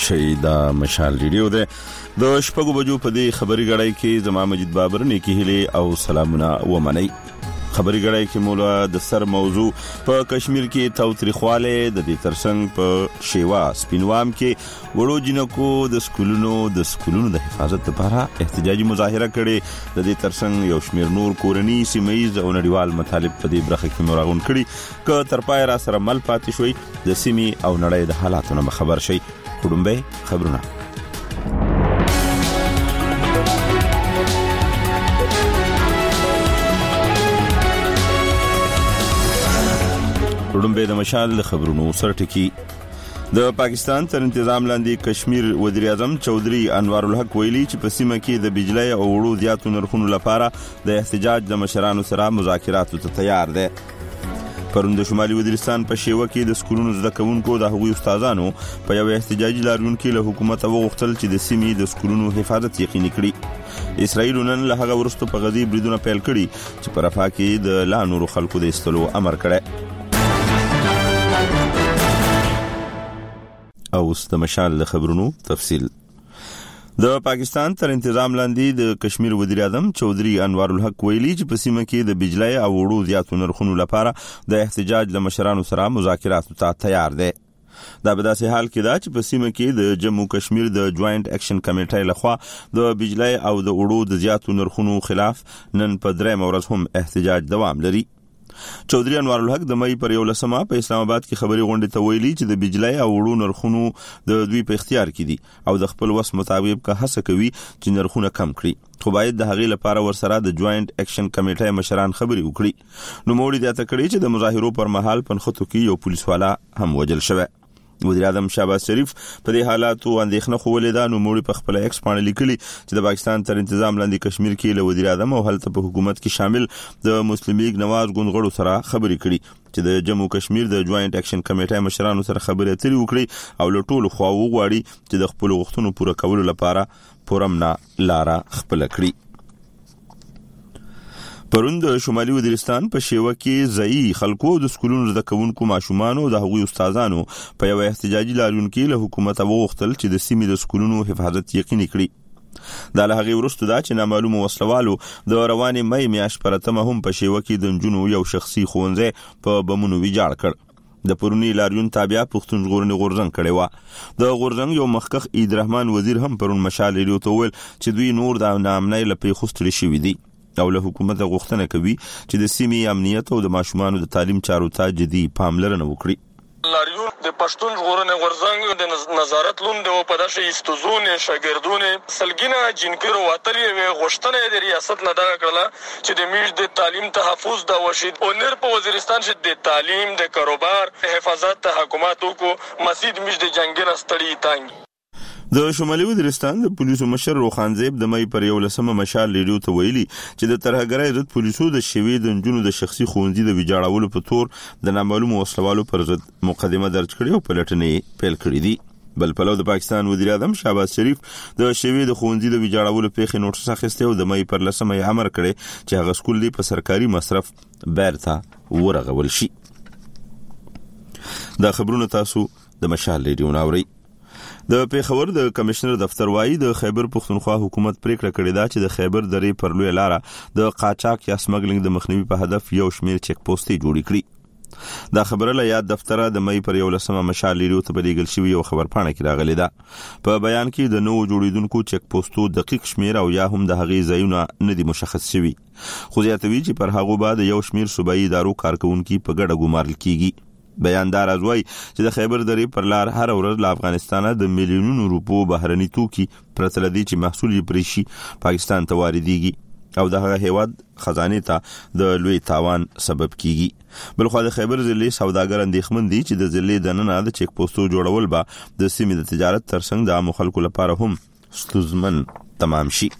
شي د مشال ریډیو ده د شپږو بجو په دې خبري غړای کې زما مجید بابر نیکی هلي او سلامونه ومني. خبري غړای کې مولا د سر موضوع په کشمیر کې توتریخواله د دې ترڅنګ په شیوا سپینوام کې وړو جنکو د سکولونو د حفاظت لپاره احتجاجي مظاهره کړي. د دې ترڅنګ یو شمیر نور کورنی سیمایي او نړیوال مطالب په دې برخه کې مراغون کړي ک تر پای را سره مل پاتې شوی د سیمي او نړۍ د حالاتونو خبر شي. کډمبه خبرونه وړاندې د مشال خبرونو سرټکی. د پاکستان تر تنظیم لاندې کشمیر وزیر اعظم چودھری انوار الحق ویلي چې په سیمه کې د بجلی او وړو زیاتو نرخونو لپاره د احتجاج د مشرانو سره مذاکرات ته تیار دي. پرون د شمالي وزیرستان په شیوه کې د سکولونو زده کوونکو د هغوی استادانو په یو احتجاجي لاریون کې له حکومت وغوښتل چې د سیمې د سکولونو حفاظت یقیني کړي. اسرائیل نن له هغه وروسته په غزي بریدونه پیل کړي چې په رفح کې د لا نورو خلکو د استلو امر کړی. او د مشال خبرونو تفصیل. د پاکستان تر تنظیم لاندې د کشمیر وزیر اعظم چودھری انوار الحق ویلي چې په سیمه کې د بجلی او وړو زیاتو نرخونو لپاره د احتجاج له مشرانو سره مذاکرات ته تیار دي. دا په داسې حال کې دا چې په سیمه کې د جموں کشمیر د جوائنٹ اکشن کمیټې لخوا د بجلی او د وړو د زیاتو نرخونو خلاف نن په درېم ورځ هم احتجاج دوام لري. چودھری انوار الحق د مې پر 11 په اسلام آباد کې خبري غونډه ته ویلي چې د بجلی او وړو نرخونو د دوی په اختیار کې دي او د خپل وس مطابق که هڅه کوي چې نرخونه کم کړي خو باید د هغې لپاره ورسره د جوائنٹ اکشن کمیټې مشران خبري وکړي. نو موړي د تکړې چې د مظاهرو پر مهال پنخته کې یو پولیس والا هم وجل شوی. وزیر اعظم شهباز شریف په دې حالاتو اندېښنه خوولې ده. نو موړي په خپل ایکس باندې لیکلي چې د پاکستان تر تنظیم لاندې کشمیر کې له وزیر اعظم او هلته په حکومت کې شامل د مسلم لیگ نواز ګوندغړو سره خبرې کړي چې د جموں کشمیر د جوائنٹ اکشن کمیټې مشرانو سره خبرې اترې وکړي او له ټولو خواو غواړي چې د خپل غوښتنو پوره کولو لپاره پرمنه لاره خپل کړي. پرون د شمالي وزیرستان په شیوه کې ځایي خلکو د سکولونو زده کوونکو ماشومانو د هغوی استادانو په یو احتجاجي لاریون کې له حکومت وغوښتل چې د سیمې د سکولونو حفاظت یقیني کړي. دا له هغې وروسته دا چې نامعلومو وسلوالو د روانې مې میاشت پر 8 هم په شیوه کې د نجونو یو شخصي ښوونځی په بمونو ویجاړ کړ. د پرونی لاریون تابع پښتون ژغورنې غورځنګ کړي و. د غورځنګ یو مخکخ عید رحمان وزیر هم پرون مشال ریډیو ته ویل چې دوی نور د ناامنۍ له پیښو ستړي شوي دي او له حکومت غوښتنه کوي چې د سیمې امنیت او د ماشومانو د تعلیم چارو ته جدي پاملرنه وکړي. لاریون د پښتون ژغورنې غورځنګ د نظارت لوند او په داسې استوزونه شاګردونه سلګینه جنکرو وتلې وي غوښتنه د ریاست نه دغه کړله چې د میش د تعلیم تحفظ د وشید او نر په وزیرستان چې د تعلیم د کاروبار حفاظت حکومت کو مسجد میش د جنگل استړي تانګ. د شمالي وزیرستان د پولیسو مشر روخانزیب د مې پر 11 مشال ریډیو ته ویلي چې د ترهګرۍ ضد پولیسو د شوی د نجونو د شخصي ښوونځي د ویجاړولو په تور د نامعلومو وسلوالو پر ضد مقدمه درج کړې او پلټنې پیل کړې دي. بل پلو د پاکستان وزیر اعظم شهباز شریف د شوی د ښوونځي د ویجاړولو پیښې نوټس اخیسته او د مې پر 10 امر کړی چې هغه سکول دی په سرکاري مصرف بیرته ورغول شي. دا خبرونه تاسو د مشال ریډیو ناوړي. د پیښور د کمشنر دفتر وايي د خیبر پښتونخوا حکومت پریکړه کړې ده چې د خیبر درې پر لوی لاره د قاچاق یا سمګلینګ د مخنیوي په هدف یو شمیر چک پوسټي جوړ کړي. دا خبره له یاد دفتر د مې پر 11 مشال ریډیو ته بلیګل شوی یو خبر پاڼه کې راغلی ده. په بیان کې د نوو جوړیدونکو چک پوسټو دقیق شمیر او یا هم د هغې ځایونه نه دي مشخص شوي خو زیاتوي چې پر هغه بعد یو شمیر صوبایي ادارو کارکونکو په ګډه ګمارل کیږي. بیاندار ازوي چې د خیبر درې پر لار هر ورځ له افغانستانه د میلیونونو روپو بهرني توکي پرته لدی چې محصول یې پریشي پاکستان ته واردېږي او د هغه هیواد خزانه ته د لوی تاوان سبب کیږي. بلخو د خیبر ضلع سوداګر اندېښمن دي چې د ضلع دننه د چک پوسټو جوړول به د سیمې د تجارت ترڅنګ د عام خلکو لپاره هم ستونزمن تمام شي.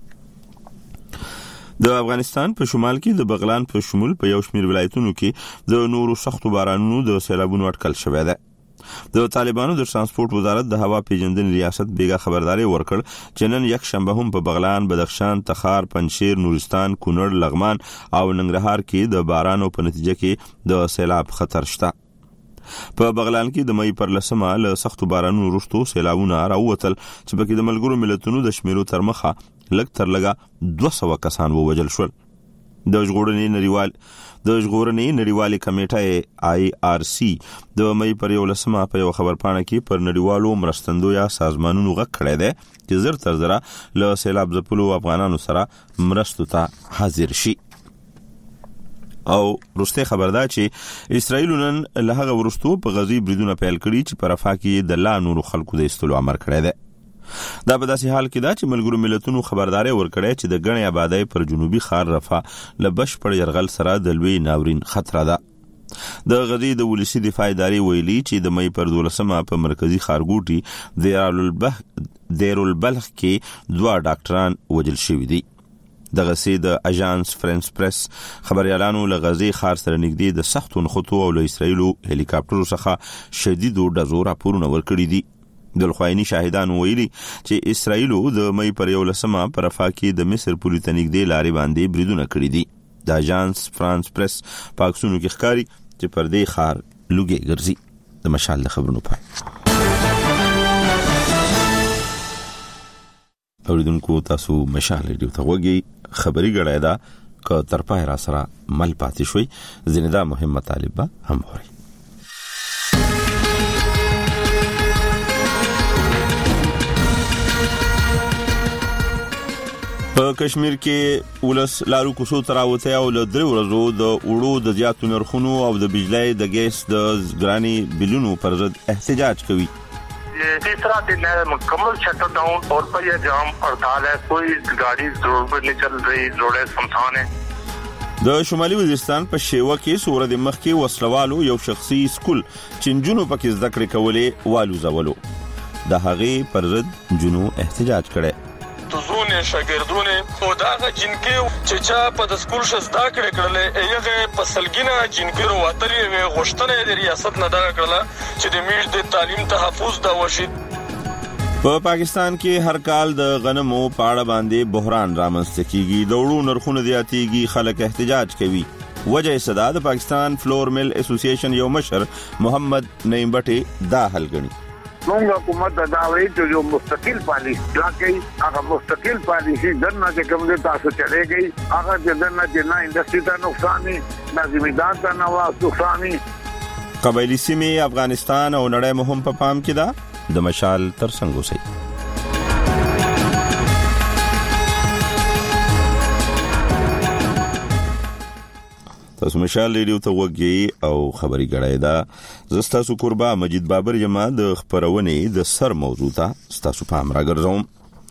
د افغانستان په شمال کې د بغلان په شمول په یو شمیر ولایتونو کې د نورو سختو بارانونو د سیلابونو اټکل شوی ده. د طالبانو د ترانسپورت وزارت د هوا پیژندنې ریاست بیګه خبرداري ورکړ چې نن یک شنبه هم په بغلان، بدخشان، تخار، پنجشیر، نورستان، کونړ، لغمان او ننګرهار کې د بارانو په نتیجه کې د سیلاب خطر شته. په بغلان کې د مې پر لسمه له سختو بارانونو وروسته سیلابونه راووتل چې پکې د ملګرو ملتونو د شمیرو تر مخه لږ تر لږه 200 کسان ووژل شول. د ژغورنې نړیوالې کمیټه IRC د مې پر 11 په یو خبرپاڼه کې پر نړیوالو مرستندویه سازمانونو غږ کړی دی چې زر تر زره له سیلاب ځپلو افغانانو سره مرستو ته حاضر شي. او روسته خبر ده چې اسرائیل نن له هغه ورستو په غزي بریدونه پیل کړي چې په رفح کې د لا نورو خلکو د استلو امر کړی دی. دا په داسې حال کې ده چې ملګرو ملتونو خبرداري ورکړې چې د غنې آبادی پر جنوبي خار رفح له بشپړ یرغل سره د لوی ناورین خطر ده. د غزي د ولسی دفاع ادارې ویلي چې د مې پر 12 په مرکزی خارګوټي دیرالبلخ کې 2 ډاکټران وژل شوي دي. دغه سي د اژانس فرانس پریس خبريالانو له غزي خار سره نږدې د سختو نخټو او له اسرایلو هلیکاپټرو څخه شدید ډزو راپورونه ورکړي دي. د لخوایني شاهدانو ویلي چې اسرایلو د مې پر 11 پر رفح کې د مصر پولیس نږدې لارې باندې بریدونه کړي دي. د اژانس فرانس پریس پاکستانو کې ښکاری چې پر دې خار لوګي ګرځي. د مشال د خبرونو پای اوریدونکو تاسو مشال ریډیو ته وګورئ. خبري غړای دا ک تر پای را سره مل پاتې شوي زنده مهم مطالب هم اوري. په کشمیر کې ولس لارو کوڅو تراوته او له 3 ورځو د وړو د زیاتو نرخونو او د بجلی د ګیس د ګرانی بلونو پر ضد احتجاج کوي. तीसरा दिन है मुकम्मल शटर डाउन और पहिया जाम हड़ताल है. कोई गाड़ी रोड पर नहीं चल रही, रोडें सुनसान है. د شمالي وزیرستان په شیوه کې سوره د مخ کې وسلوالو یو شخصي سکول چنجونو پکې زده کړې کولې والو زولو د هغې پر ضد جنو احتجاج کړي. زونه شاګردونه او داغه جنکې چې چا په د سکول شزدا کړلې هغه په سلګینا جنکې ورواتلې وي غوښتنه د ریاست نه دا کړله چې د میډ د تعلیم تحفظ دا وشي. په پاکستان کې هر کال د غنمو پاړه باندې بحران رامنځته کیږي. د وړو نرخونه زیاتېږي، خلک احتجاج کوي. وجه صدا د پاکستان فلور مل اسوسییشن یو مشر محمد نعیم بټي دا حل غني. موږ حکومت دا وایي چې یو مستقل پالیسی راکړي. هغه مستقل پالیسی دنه چې کوم دي تاسو چلےږي هغه دنه چې نه انډستری ته نقصان نه، نه زمیندار ته نقصان نه. قبایلی سیمې افغانستان او نړۍ مهم په پام کې ده. د مشال ترڅنګ اوسئ. تاسو مشال ریډیو ته وګورئ او خبري غړای دا زستا سو قربا مجید بابر جما د خبرونې د سر موضوع ته تاسو پام راګرځوم.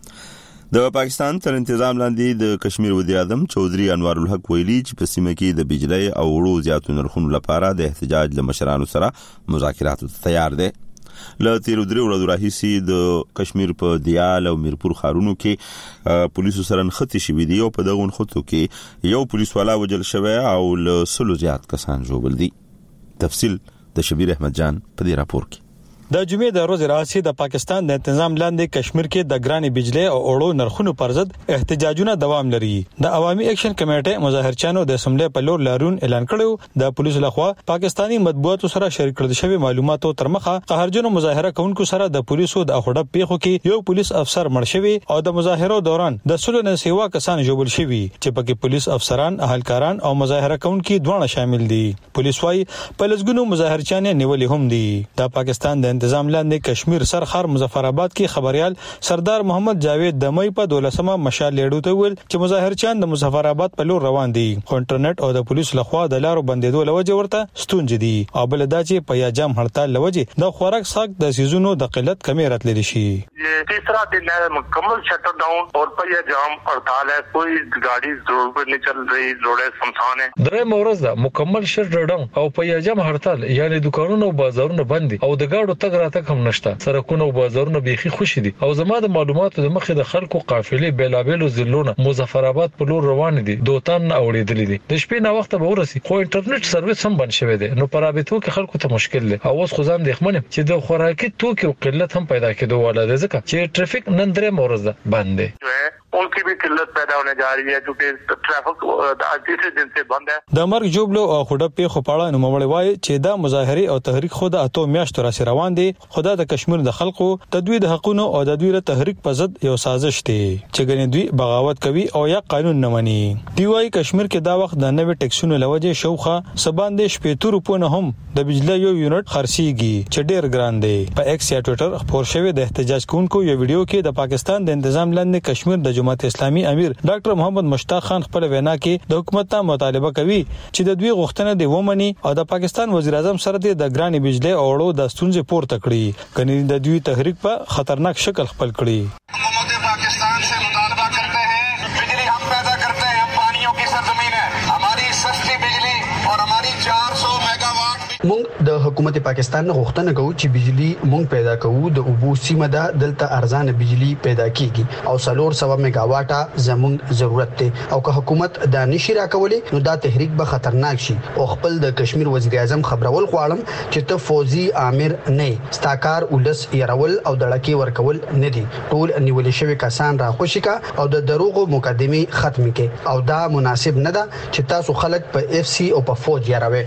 د پاکستان تر انتظام لاندې د کشمیر وزیر اعظم چودري انوار الحق ویلي چې په سیمه کې د بجلی او وړو زیاتو نرخونو لپاره د احتجاج له مشرانو سره مذاکرات تیار دي. له 13 ورځې راهیسي د کشمیر په دیال او میرپور خارونو کې پولیسو سره نښتې شوې دي او په دغه نښتو کې یو پولیس والا وژل شوی او له 100 زیات کسان ژوبل دي. تفصیل د شبیر احمد جان په دې راپور کې. د جمعې د ورځې راځي د پاکستان د تنظیم لاندې کشمیر کې د ګرانی بجلی او اورو نرخونو پر ضد احتجاجونه دوام لري. د عوامي اکشن کمیټې مظاهرچیانو د سملې په لور لارون اعلان کړو. د پولیسو لخوا پاکستانی مطبوعاتو سره شریک کړل شوی معلوماتو تر مخه قهرجنو مظاهره کوونکو سره د پولیسو د اخوډه پیښو کې یو پولیس افسر مړ شوی او د مظاهرو دوران د سلو نه سیوا کسان ژوبل شوی چې پکې پولیس افسران، اهلکاران او مظاهره کوونکو دواړه شامل دي. پولیس وايي په لږونو مظاهرچیان نیولې هم دي. د پاکستان د انتظام لاندې کشمیر سرخار مظفرآباد کې خبريال سردار محمد جاوید د مې په 12 مشال لیډو ته ویل چې مظاهرچیان د مظفرآباد په لور روان دي. انټرنیټ او د پولیسو لخوا د لارو بندیدو لوجه ورته ستونزې دي او بل دا چې په یاجام هړتال لوجه د خوراک ساق د سيزونو د قلت کمی راتللی شي. तीसरा दिन है मुकम्मल शटर डाउन और पहिया जाम हड़ताल है. कोई गाड़ी रोड पर नहीं चल रही, रोडें सुनसान है. درېم ورځ ده مکمل شټر ډاون او पहिया جام هړتال، یعنی دکانونه او بازارونه بند دي او د گاډو تګ راتګ هم نشته. سرکونه او بازارونه بيخي خوشي دي او زما د معلوماتو د مخې د خلکو قافلې بیلابیلو ضلعونو مظفرآباد په لور روان دي. دوتان اوریدلې دي. د شپې نه وخت به ورسي خو انټرنیټ سرویس هم بند شوی دی. نو پرابطو کې خلکو ته مشکل دی او اوس خو ځم د خمنه چې د خوراکي توکو قلت هم پیدا کېدو ولاده ځکه چې ټریفیک نن درې مورز ده بند دی. उनकी भी किल्लत पैदा होने जा रही है क्योंकि ट्रैफिक आज तीसरे दिन से बंद है. د مرګ جوړلو او خډه په خپاړه نوموړی وایي چې دا مظاهره او تحریک خو د اتو میاشتو را روان دي. خدا د کشمیر د خلکو تدوی د حقونو او د دوی له تحریک په ضد یو سازش دی چې ګنې دوی بغاوت کوي او یا قانون نه مني. دی وایي کشمیر کې دا وخت د نوې ټیکسونو لوجه شوخه سباندې شپېتو روپونه هم د بجلی یو یونټ خرڅيږي چې ډېر ګران دی. په ایکس یا ټوئیټر خبر شوی د احتجاج کوونکو یو ویډیو کې د پاکستان د انتظام لاندې کشمیر د جماعت اسلامي امیر ډاکټر محمد مشتاق خان خپل وینا کې د حکومت ته مطالبه کوي چې د دوی غوښتنه دی ومني او د پاکستان وزیر اعظم سره د ګرانې بجلی او اړو د ستونزې پورته کړي کني د دوی تحریک په خطرناک شکل خپل کړي. पाकिस्तान से मुतालबा करते हैं बिजली हम पैदा करते हैं, हम पानियों की सरजमीन है, हमारी सस्ती बिजली और हमारी 400 मेगावाट. مونږ د حکومت پاکستان غوښتنه کوو چې بجلی مونږ پیدا کوو د اوبو سیمه ده دلته ارزانه بجلی پیدا کیږي او 300 میگاواټه زمونږ ضرورت دی او که حکومت دا نشي راکولي نو دا تحریک به خطرناک شي. او خپل د کشمیر وزیر اعظم خبرول غواړم چې ته فوزي امیر نه ستاکار ولس يرول او دړکی ورکول نه دي. ټول نیول شوی کسان را خوشی کا او د دروغو مقدمه ختم کې او دا مناسب نه ده چې تاسو خلک په اف سی او په فوج یاروي.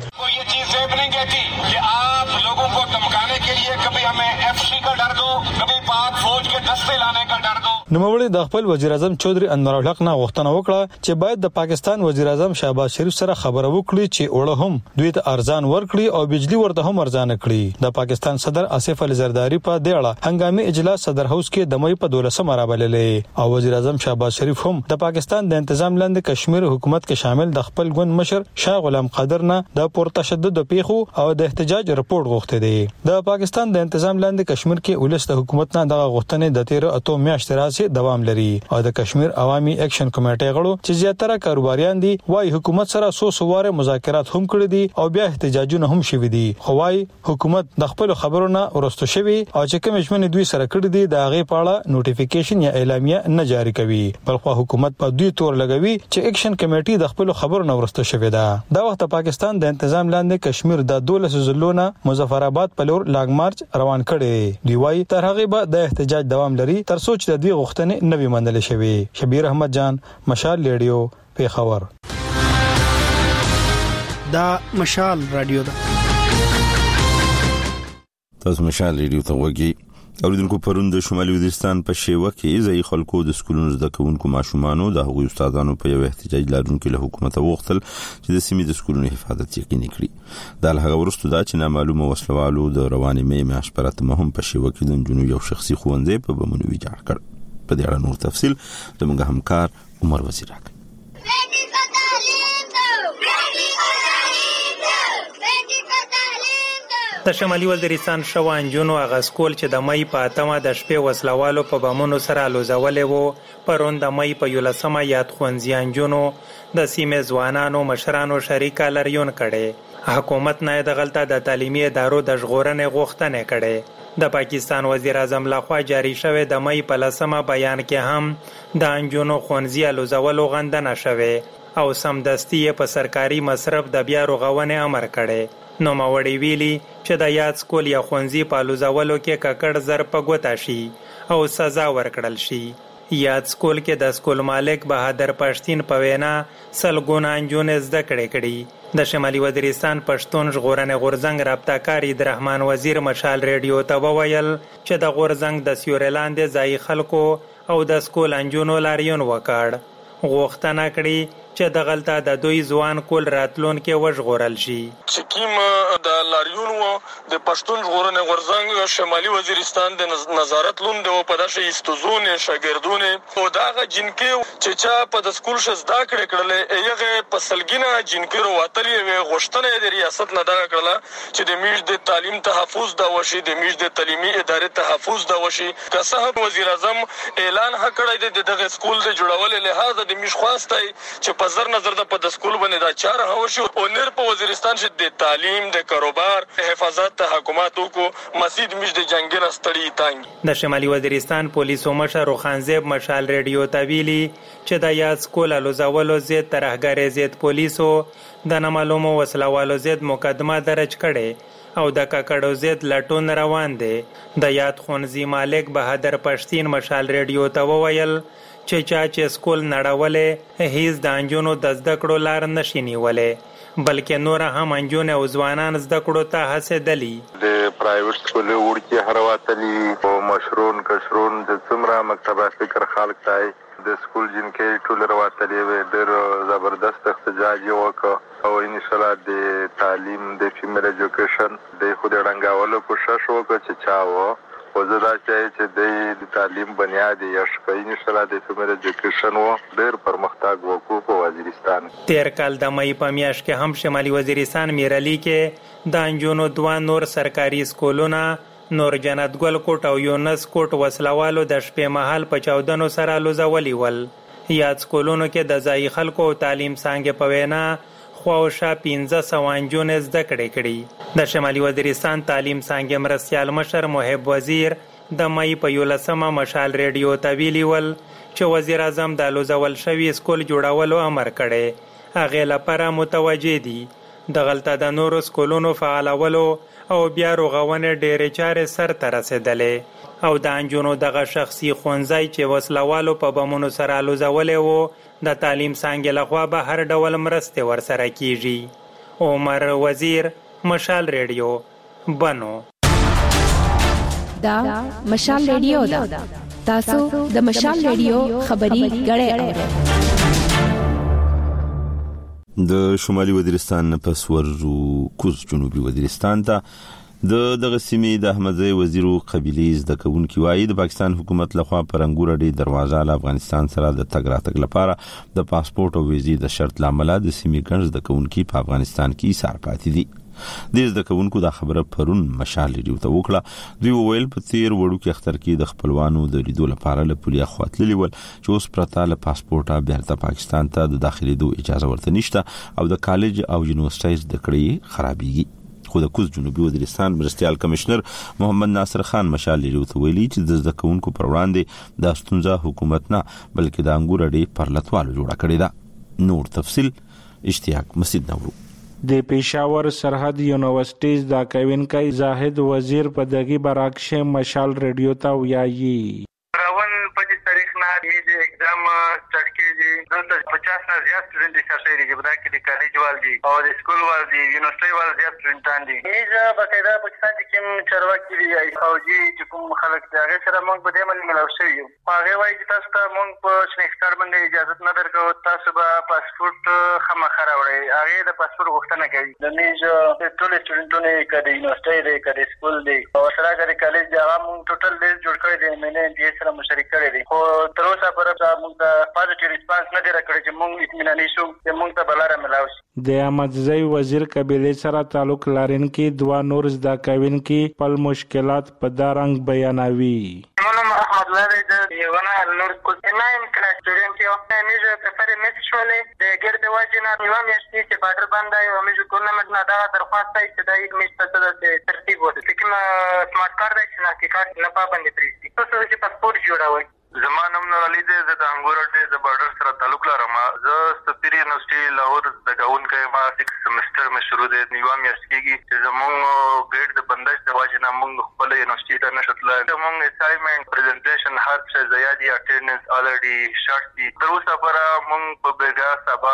कि आप लोगों को धमकाने के लिए कभी हमें एफसी का डर दो, कभी पाक फौज के दस्ते लाने का डर दो. نوموړي د خپل وزیر اعظم چودري انور الحق نه غوښتنه وکړه چې باید د پاکستان وزیر اعظم شهباز شریف سره خبرو وکړي چې اوړه هم دوی ته ارزان ورکړي او بجلی ورته هم ارزان کړي. د پاکستان صدر آصف علي زرداری په دیړه هنګامي اجلاس صدر هاوس کې د مې په 12 رابللې او وزیر اعظم شهباز شریف هم د پاکستان د انتظام لاندې کشمیر حکومت کې شامل د خپل ګوند مشر شاه غلام قادر نه د پورته تشدد پیښو او د احتجاج رپورت غوښته دي. د پاکستان د انتظام لاندې کشمیر کې ولس د حکومت نه دغه غوښتنې د 13 اتو میاشتې راځي دوام لري او د کشمیر عوامي اکشن کمیټې غړو چې زیاتره کاروباریان دي وايي حکومت سره سواره مذاکرات هم کړی دي او بیا احتجاجونه هم شوي دي. خو وايي حکومت د خپل خبرونو ورستو شوی او چې کوم ژمنې دوی سره کړی دي د هغه په اړه نوټیفیکیشن یا اعلامیه نه جاری کوي بلخو حکومت په دوی تور لګوي چې اکشن کمیټې د خپل خبرونو ورستو شوی ده. دا وخت پاکستان د انتظام لاندې کشمیر د 12 ضلعونو مظفرآباد په لور لاګ مارچ روان کړي دی. وايي تر هغه به د احتجاج دوام لري تر څو چې د دوی غوښتنې نوي منل شوی. شبیر احمد جان مشال ریډیو پیښور. دا مشال رادیو ده. تاسو مشال ریډیو ته وګورئ. اوریدونکو پرون د شمالي وزیرستان په شیوه کې ځای خلکو د سکولونو زده کوونکو ماشومانو د هغوی استادانو په یو احتجاج لرونکو له حکومت وغوښتل چې د سیمې د سکولونو حفاظت یقیني کړي. دا له هغه وروسته دا چې نامعلومه وسلوالو د روانې مې میاشت پر اتمه هم په شیوه کې د جنوب یو شخصي ښوونځی په بمونو ویجاړ کړ. په دې اړه نور تفصیل زموږ همکار عمر وزیر راکړي. د شمالي وزیرستان شوان جنو هغه سکول چې د مې په اتمه د شپې وسلوالو په بمونو سره لوزولې وو پرون د مې په 11مه یاد خوندزیان جنو د سیمې ځوانانو مشرانو شریکه لریون کړي. حکومت نه د غلطه د تعلیمي ادارو د ژغورنې غوښتنه کړي. د پاکستان وزیر اعظم لخوا جاری شوی د مې په 10مه بیان کې هم د انجونو خوندزي لوزولو غندنه شوه او سمدستي په سرکاري مصرف د بیا رغونې امر کړي. نو ماوړی ویلي چې د یاد سکول یا خونځي په لوزولو کې ککړ زر په ګوتا شي او سزا ورکړل شي. یاد سکول کې د سکول مالک بهادر پښتين په وینا سلګون انجونې زده کړې. د شمالي وزیرستان پښتون ژغورنې غورزنګ رابطه کار عبدالرحمن وزیر مشال ریډیو ته وویل چې د غورزنګ د سیورلاند ځای خلکو او د سکول انجونو لاریون وکړ. غوښتنه کړې چې د غلطه د دوی ځوان کول راتلون کې وژغورل شي. چې کیم د لاریون و د پښتون ژغورنې غورزنګ شمالي وزیرستان د نظارت لوند او په داسې استوزونه شاګردونه او داغه جنکې چې چا په د سکول شزدا کړل یغه په سلګینا جنکې ورواتلې وي غوښتنه د ریاست نه دا کړل چې د میش د تعلیم تحفظ دا وشي د میش د تعلیمي ادارې تحفظ دا وشي. که صاحب وزیر اعظم اعلان کړی د دغه سکول د جوړولو لحاظ د میش خواسته چې په نظر نظر د په سکول باندې دا چاره هوشي او نر په وزیرستان چې د تعلیم د کاروبار حفاظت حکومت کو مسجد میش د جنگل استړی تانګ. د شمالي وزیرستان پولیسو مشر روخانزیب مشال ریډیو ته ویلي چې د یاد سکول لوزولو زید ترهګر زید پولیسو د نامعلومو وسلوالو زید مقدمه درج کړي او د ککړو زید لټون روان دي. د یاد خونځي مالک بهادر پښتين مشال ریډیو ته وویل چې سکول نړولې هیڅ د انجونو د زده کړو لار نشي نیولې بلکې نور هم انجونه او ځوانان زده کړو ته هڅېدلي. د پرایویټ سکول وړکي هرواتلي او مشرون کشرون د څومره مکتبه فکر خلک تای د سکول جنکې ټول رواتلي و ډېر زبردست احتجاج وکړ او ان شاء الله د تعلیم د فیمیل ایجوکیشن د خو د رنګاولو کوشش وکړ چې چاو او زه دا چې د تعلیم بنیاد یې شپه ان شاء الله د فیمیل ایجوکیشن و ډېر پرمختګ وکړو په وزیرستان. تیر کال د مئی په میاشت کې هم شمالي وزیرستان میرعلي کې د انجونو دوه نور سرکاري سکولونه نور جنت ګل کوټ او یونس کوټ وسلوالو د شپې مهال په چاودنو سره لوځولي ول. یاد سکولونو کې د ځایي خلکو تعلیم څانګې په وینا خواوشا 1500 انجونې زده کړې. د شمالي وزیرستان تعلیم څانګې مرستیال مشر محب وزیر د مئی په 11مه مشال ریډیو ته ویلي ول چې وزیر اعظم د لوځول شوي سکول جوړولو امر کړی. هغې لپاره متوجه دي د غلطه د نورو سکولونو فعالولو او بیا رغونې ډېرې چارې سرته رسېدلې او د انجونو دغه شخصي ښوونځی چې وسلوالو په بمونو سره لوځولی و د تعلیم څانګې لخوا به هر ډول مرستې ورسره کیږي. عمر وزیر، مشال ریډیو، بنو. دا مشال ریډیو ده. تاسو د مشال ریډیو خبري غړې د شمالي وزیرستان په سورو کوز جنوبي وزیرستان ته دغه سیمې د احمدزی وزیرو قبیلې زده کوونکي وایي د پاکستان حکومت لخوا پر انګورډي دروازه له افغانستان سره د تګ راتګ لپاره د پاسپورت او ویزې د شرط لامل د سیمې ګڼ زده کوونکي په افغانستان کې ایثار پاتې دي. د زده کوونکو د خبره پرون مشال ریډیو ته وکړه. دوی وویل په تیر وړو کې اختر کې د خپلوانو د لیدو لپاره له پولیا خواتللی ول چې اوس پرته له پاسپورټه بیرته پاکستان ته د داخليدو اجازه ورته نشته او د کالج او یونیورسيټي د کړې خرابېږي. خو د کوز جنوبي وزیرستان مرستیال کمشنر محمد ناصر خان مشال ریډیو ته ویلي چې د زده کوونکو پر وړاندې د ستونزه حکومت نه بلکې د انګورډي پر لټوالو جوړه کړې ده. نور تفصيل اشتیاق مسجد نورو. د پېښور سرحد یونیورسيټي د کوونکی زاهد وزیر په دغه برعکس مشال ریډیو ته ویایي راون 25 تاریخ نه د اگزام سٹارټ کیږي دلته 50 نه زیات سټوډنټ شامل دي په دغه کې د کالج وال دي او د سکول وال دي یونیورسيټي وال زیات سټوډنټان دي. میزه بقاعده پاکستان کې کوم چارواکي دي او چې کوم خلک دي هغه سره موږ په دې باندې ملاو شوي یو. هغه وایي چې تاسو ته موږ په سنیکستار باندې اجازه نه درکو تاسو به پاسپورت خامخا راوړئ. هغه د پاسپورت غوښتنه کوي. د میزه ټول سټوډنټونه کله یونیورسيټي دي کله سکول دي او سره کله کالج دي هغه موږ ټوټل لیست جوړ کړی دی مې دې سره مشارکت کړی دی. خو تر اوسه پرته موږ د پازیټیو ریسپانس نه دی راکړی چې موږ اطمیناني شو چې موږ ته بلاره ملاو شي. د احمدزی وزیر قبیلې سره تعلق لرونکي دوه نور زده کوونکي خپل مشکلات په دا رنګ بیانوي. احمد لاري د یونا نور کوټنایم کلاس سټوډنټ یو میزه په فر میس شولې د ګرد واجنه یو میاشتې چې باډر باندې یو میزه ګورنمنت نه دا درخواست ای چې دا یک میاشت ته د ترتیب وته چې سمارټ کارت چې نه کې کارت نه پابند پریږدي تاسو چې پاسپورت جوړوي. زمانم نور علي د انګورډي د بارډر سره تعلق لرم. زه سپیری یونیورسيټي لاهور د گاونکې ما 6 سمستر مې شروع د نیو میاشت کېږي چې زموږ ګریډ د بندش د واجنه موږ خپل یونیورسيټي ته نشتله. موږ اسایمنټ پریزنټیشن هر څه زیاتې اټینډنس الریډي شارټ دي. تر اوسه پر موږ په بیګا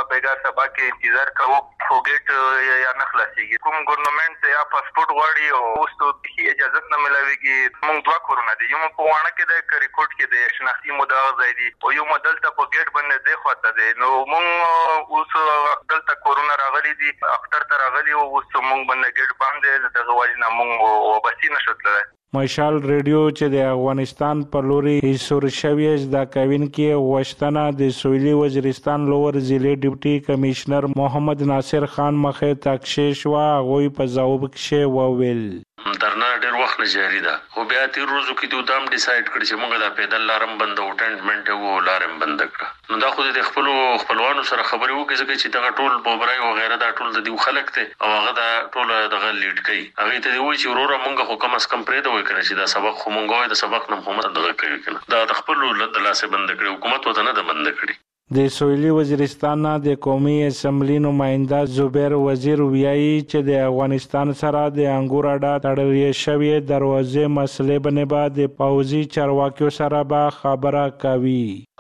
سبا کې انتظار کوو خو ګیټ یا نه خلاصيږي. کوم ګورنمنت یا پاسپورت غواړي او اوس ته اجازه نه ملويږي. موږ دوا کورونه دي یو په وانه کې د ریکورډ کې د شناختی مدعا زیدي او یو مدل ته په ګیټ باندې دی خواته دي. نو موږ اوس دلته کورونا راغلي دي اختر ته راغلي او اوس موږ باندې ګیټ باندې د غواړي موږ وبسي نشوتله. مشال ریډیو چې د افغانستان په لوري ایثار شوی د کوونکی وشتنه د سویلي وزیرستان لوور ضلع ډیپټي کمشنر محمد ناصر خان مخه تکشیش وا غوي په ځواب کې وویل درنه ډېر وخت نه جاری ده خو بیا تیر روزو کې دوی دام ډیسایډ کړ چې موږ د پیدل لارم بند او ټینډمنټ او لارم بند کړ. نو دا خو د خپلوانو سره خبرې وکړي چې دا ټول بوبرای او غیره دا ټول د دیو خلک ته او هغه دا ټول دغه لیډ کوي. هغه ته وایي چې وروره موږ خو کم اس کم پرې دا وایي چې دا سبق خو موږ وایي د سبق نه هم دغه کوي کنه دا د خپل د لاسه بند کړي حکومت وته نه د بند کړي. د سویلي وزیرستان د قومي اسمبلی نماینده زبیر وزیر ویایي چې د افغانستان سره د انګورډا تړلې شوی دروازې مسلې باندې د پوځي چارواکیو سره به خبره کوي. د انګورډا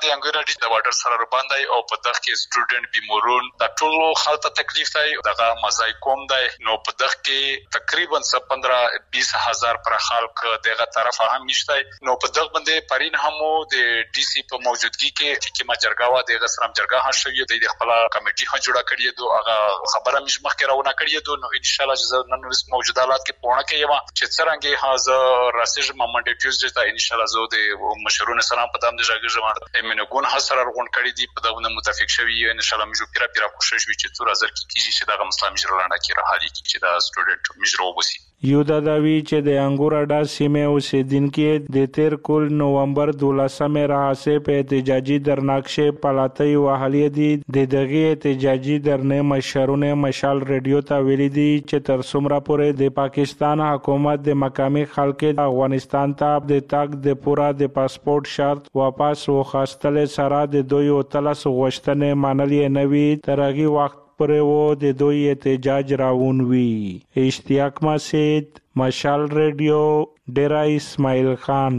دی د واټر سره باندې او په دغه کې سټوډنټ بیمورون د ټولو خلک تکلیف دی دغه مزای کوم دی نو په دغه کې تقریبا 15-20 هزار پر خلک دغه طرف هم نشته نو په دغه باندې پرین همو د ډي سي په موجودګي کې چې ماجرګاوا دغه سره ماجرګا هڅوي د خپل کمیټي هم جوړه کړی دی هغه خبره مش مخکې راونه کړی دی نو ان شاء الله چې نن ورځ موجوده حالات کې پونه کې یو چې څنګه هاذا راسج منډه ټیوزډے ته ان شاء الله زه د مشرون سلام په دام د ژغه امنګون حسر ورغون کړی دی په دغه متفق شوی ان شاء الله موږ پیرا کوشش وکړو چې څو راځي چې دغه مسله مجرلانه کې راحالي چې دا سټوډنټ مجرو وسی یو دا داوی چې د انګور اډا سیمه اوسیدونکو د 13 کول نومبر 12 راهسه په احتجاجي درناکشه پلاتای وهلې دي د دغه احتجاجي درنه مشرونه مشال ریډیو ته ویلي دي چې تر څومره پورې د پاکستان حکومت د مقامی خلک د افغانستان ته د تاګ د پورا د پاسپورت شرط واپس وخاستل سره د دوی او تلس غوښتنې منلې نوي ترغي وخت پر و د دوی احتجاج راون وی اشتیاق مسید مشال ریډیو ډیرا اسماعیل خان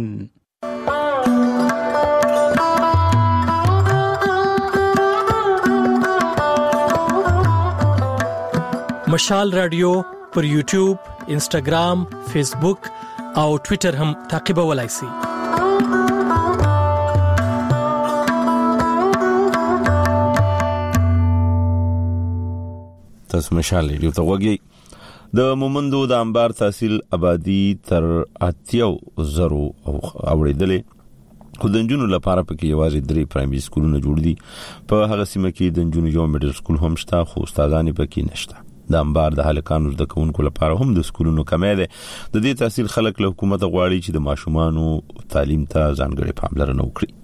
مشال رادیو پر یوټیوب انسټاګرام فیسبوک او ټوئیټر هم تعقیبولای شئ تاسو مشال ریډیو ته وګورئ د مومندو د انبار تحصیل آبادی تر 80,000 اوریدلې خو د نجونو لپاره پکې یوازې 3 پرایمري سکولونه جوړ دي په هغه سیمه کې د نجونو یو میډل سکول هم شته خو استادان پکې نشته د انبار د هلکانو د کوونکو لپاره هم د سکولونو کمې ده د دې تحصیل خلک له حکومت غواړي چې د ماشومانو تعلیم ته ځانګړي پاملرنه وکړي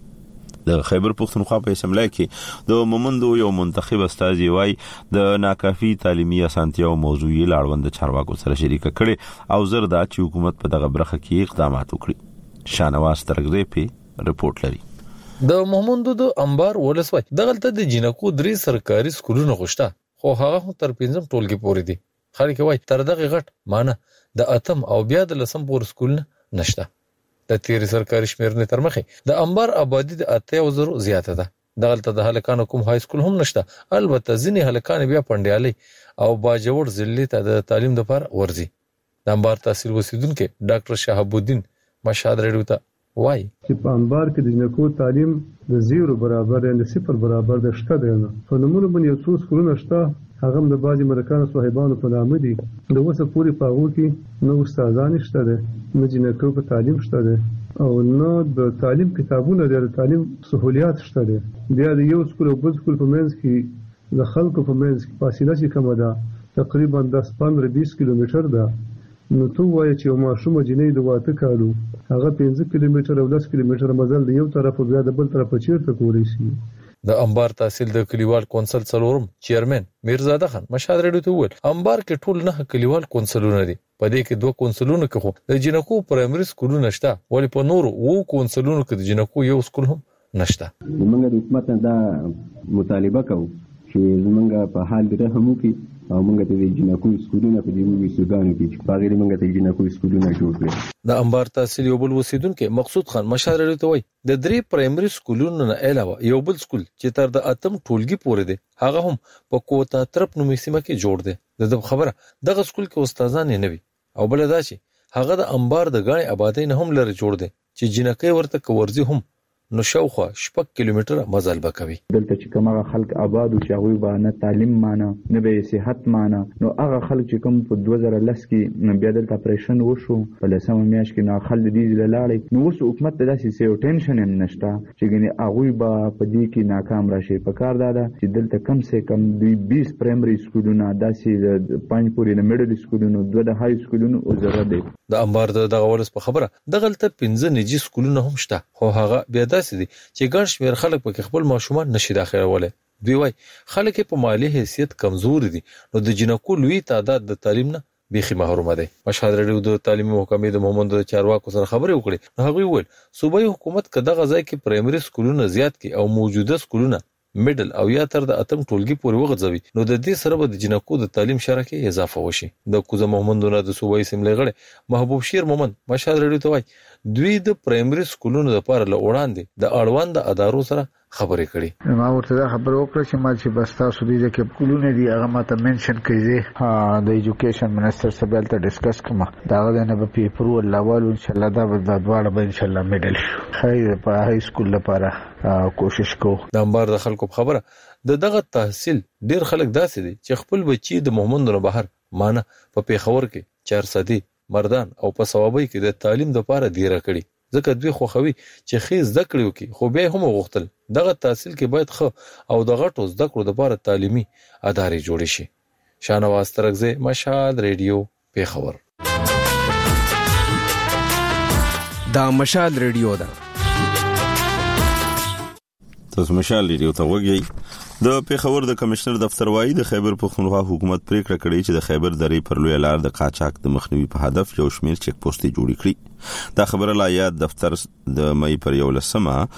د خیبر پختونخوا په اسمبلی کې د مومندو یو منتخب استاذ وای د ناکافي تعلیمي اسانتیاو موضوعي لاړوند چارواکو سره شریک کړي او زردا چې حکومت په دغه برخه کې اقدامات وکړي شانواز ترغزی په رپورت لري د مومندو د انبار ولسوای دغلته د جنکو 3 سرکاري سکولونه غوښته خو هغه تر 5 ټولګي پورې دي خلک وای تر دغه غټ معنی د اتم او بیا د لسم پورې سکولونه نشته د تیر سرکاري شمیرنې تر مخه د انبار آبادی د 80,000 زیاته ده دغلته د هلکانو کوم های سکول هم نشته البته ځینې هلکان بیا پندیالي او باجوړ ضلع ته د تعلیم لپاره ورځي د انبار تحصیل وسیدونکو ډاکټر شهاب الدین مشهد ریډیو ته وای چې په انبار کې د جنکو تعلیم د 0 برابر یا د 0 برابر د شته دی په نمونه باندې یو څو سکولونه شته هغه د بازي مرکان صاحبانو په نامه دي د وسه پوری پاغو کې نو استادان شته دي نو جنکو په تعلیم شته دي او نو د تعلیم کتابونه د تعلیم سہولیات شته دي بیا د یو سکول او بل سکول په منځ کې د خلکو په منځ کې فاصله چې کومه ده تقریبا 10-15-20 کیلومتر ده نو تو وایي چې ماشوم جنې د واته کالو هغه 15 کیلومتر او 10 کیلومتر مزل د یو طرف او بیا د بل طرف چیرته کولی شي د انبار تحصیل د کلیوال کونسل څلورم چیرمن میرزاده خان مشهد ریډیو ته وویل انبار کې ټول 9 کلیوال کونسلونه دي په دې کې 2 کونسلونه کې خو د جنکو پرایمري سکولونه شته ولی په نورو 2 کونسلونو کې د جنکو یو سکول هم نشته موږ د حکومت دا مطالبه کوو چې موږ په حال د رحم وکړي او موږ ته د جنکو سکولونه په دې وسیګانو کې چې په غیر موږ ته جنکو سکولونه جوړ کړي د انبار تحصیل یو بل وسیدونکو مقصود خان مشهد ریډیو ته وایي د 3 پرایمري سکولونو نه علاوه یو بل سکول چې تر د اتم ټولګي پورې دی هغه هم په کوتا طرف نومي سیمه کې جوړ دی د خبره دغه سکول کې استادان نه وي او بل دا چې هغه د انبار د غاڼې آبادی نه هم لري جوړ دی چې جنکې ورته کورځي هم نو شاوخوا 6 کیلومتر مزل بکوي دلته چې کومه خلک آباد او شاوی باندې تعلیم مانه نه به صحت مانه نو هغه خلک چې کوم په 2010 کې بیا دلته اپریشن وشو په لسمه میاشت کې نو خلک دې لاړې نو اوس حکومت د داسې سیو ټینشن هم نشته چې ګنې هغه به په دې کې ناکام راشي په کار دا چې دلته کم سه کم 20 پرایمري سکولونه داسې 5 پورې د میډل سکولونو 2 د های سکولونو او زره دي د انبار دغه ولس په خبره دغلته 15 نجی سکولونه هم شته خو هغه بیا داسې دي چې ګڼ شمېر خلک په خپل ماشومان نشي داخلوله دوی وای خلک په مالی حیثیت کمزور دي نو د جنکو لوی تعداد د تعلیم نه بيخي محروم دي مشهد ریډیو د تعلیمي محکمې د مومندو چارواکو سره خبرې وکړي نو هغه ویل صوبایي حکومت کده غځای کې پرایمري سکولونه زیات کی او موجوده سکولونه میډل او یا تر د اتم ټولګي پورې وغځوي نو د دې سره به د جنکو د تعلیم شرکه اضافه وشي د کوزه محمدونه د صوبایي سیملې غړي محبوب شیر مومند مشهد ریډیو ته وای دوی د پرایمري سکولونو لپاره له وړاندې د اړوند ادارو سره خبرې کړي. ما ورته خبر وکړه چې ما چې بس تاسو دې چې کولونه دي هغه ماته منشن کړي د ایجوکیشن منسٹر سره بل ته ډیسکس کوم دا غوډه نه په پیپر ولول ان شاء الله دا دواړه به ان شاء الله میډل خیر په های سکول لپاره کوشش کو. د انبار د خلکو خبره دغه تحصیل ډیر خلک داسې دي چې خپل بچي د محمد نور بهر مانه په پیښور کې 400 مردان او په ثوابي کې د تعلیم لپاره دیره کړي ځکه دوی خوخوي چې خې زده کړو کې خو به هم غوښتل دغه تحصیل کې باید خو او د غټو زده کړو لپاره تعلیمي ادارې جوړ شي. شانواز ترغزه مشال ریډیو پیښور. دا مشال ریډیو ده. تاسو مشال ریډیو ته وګورئ. د پیښور د کمشنر دفتر وايي د خیبر پښتونخوا حکومت پریکړه کړې چې د خیبر درې پر لوی لار د قاچاق د مخنیوي په هدف یو شمېر چک پوسټ جوړ کړي. دا خبره لا یاد دفتر د مې پر 11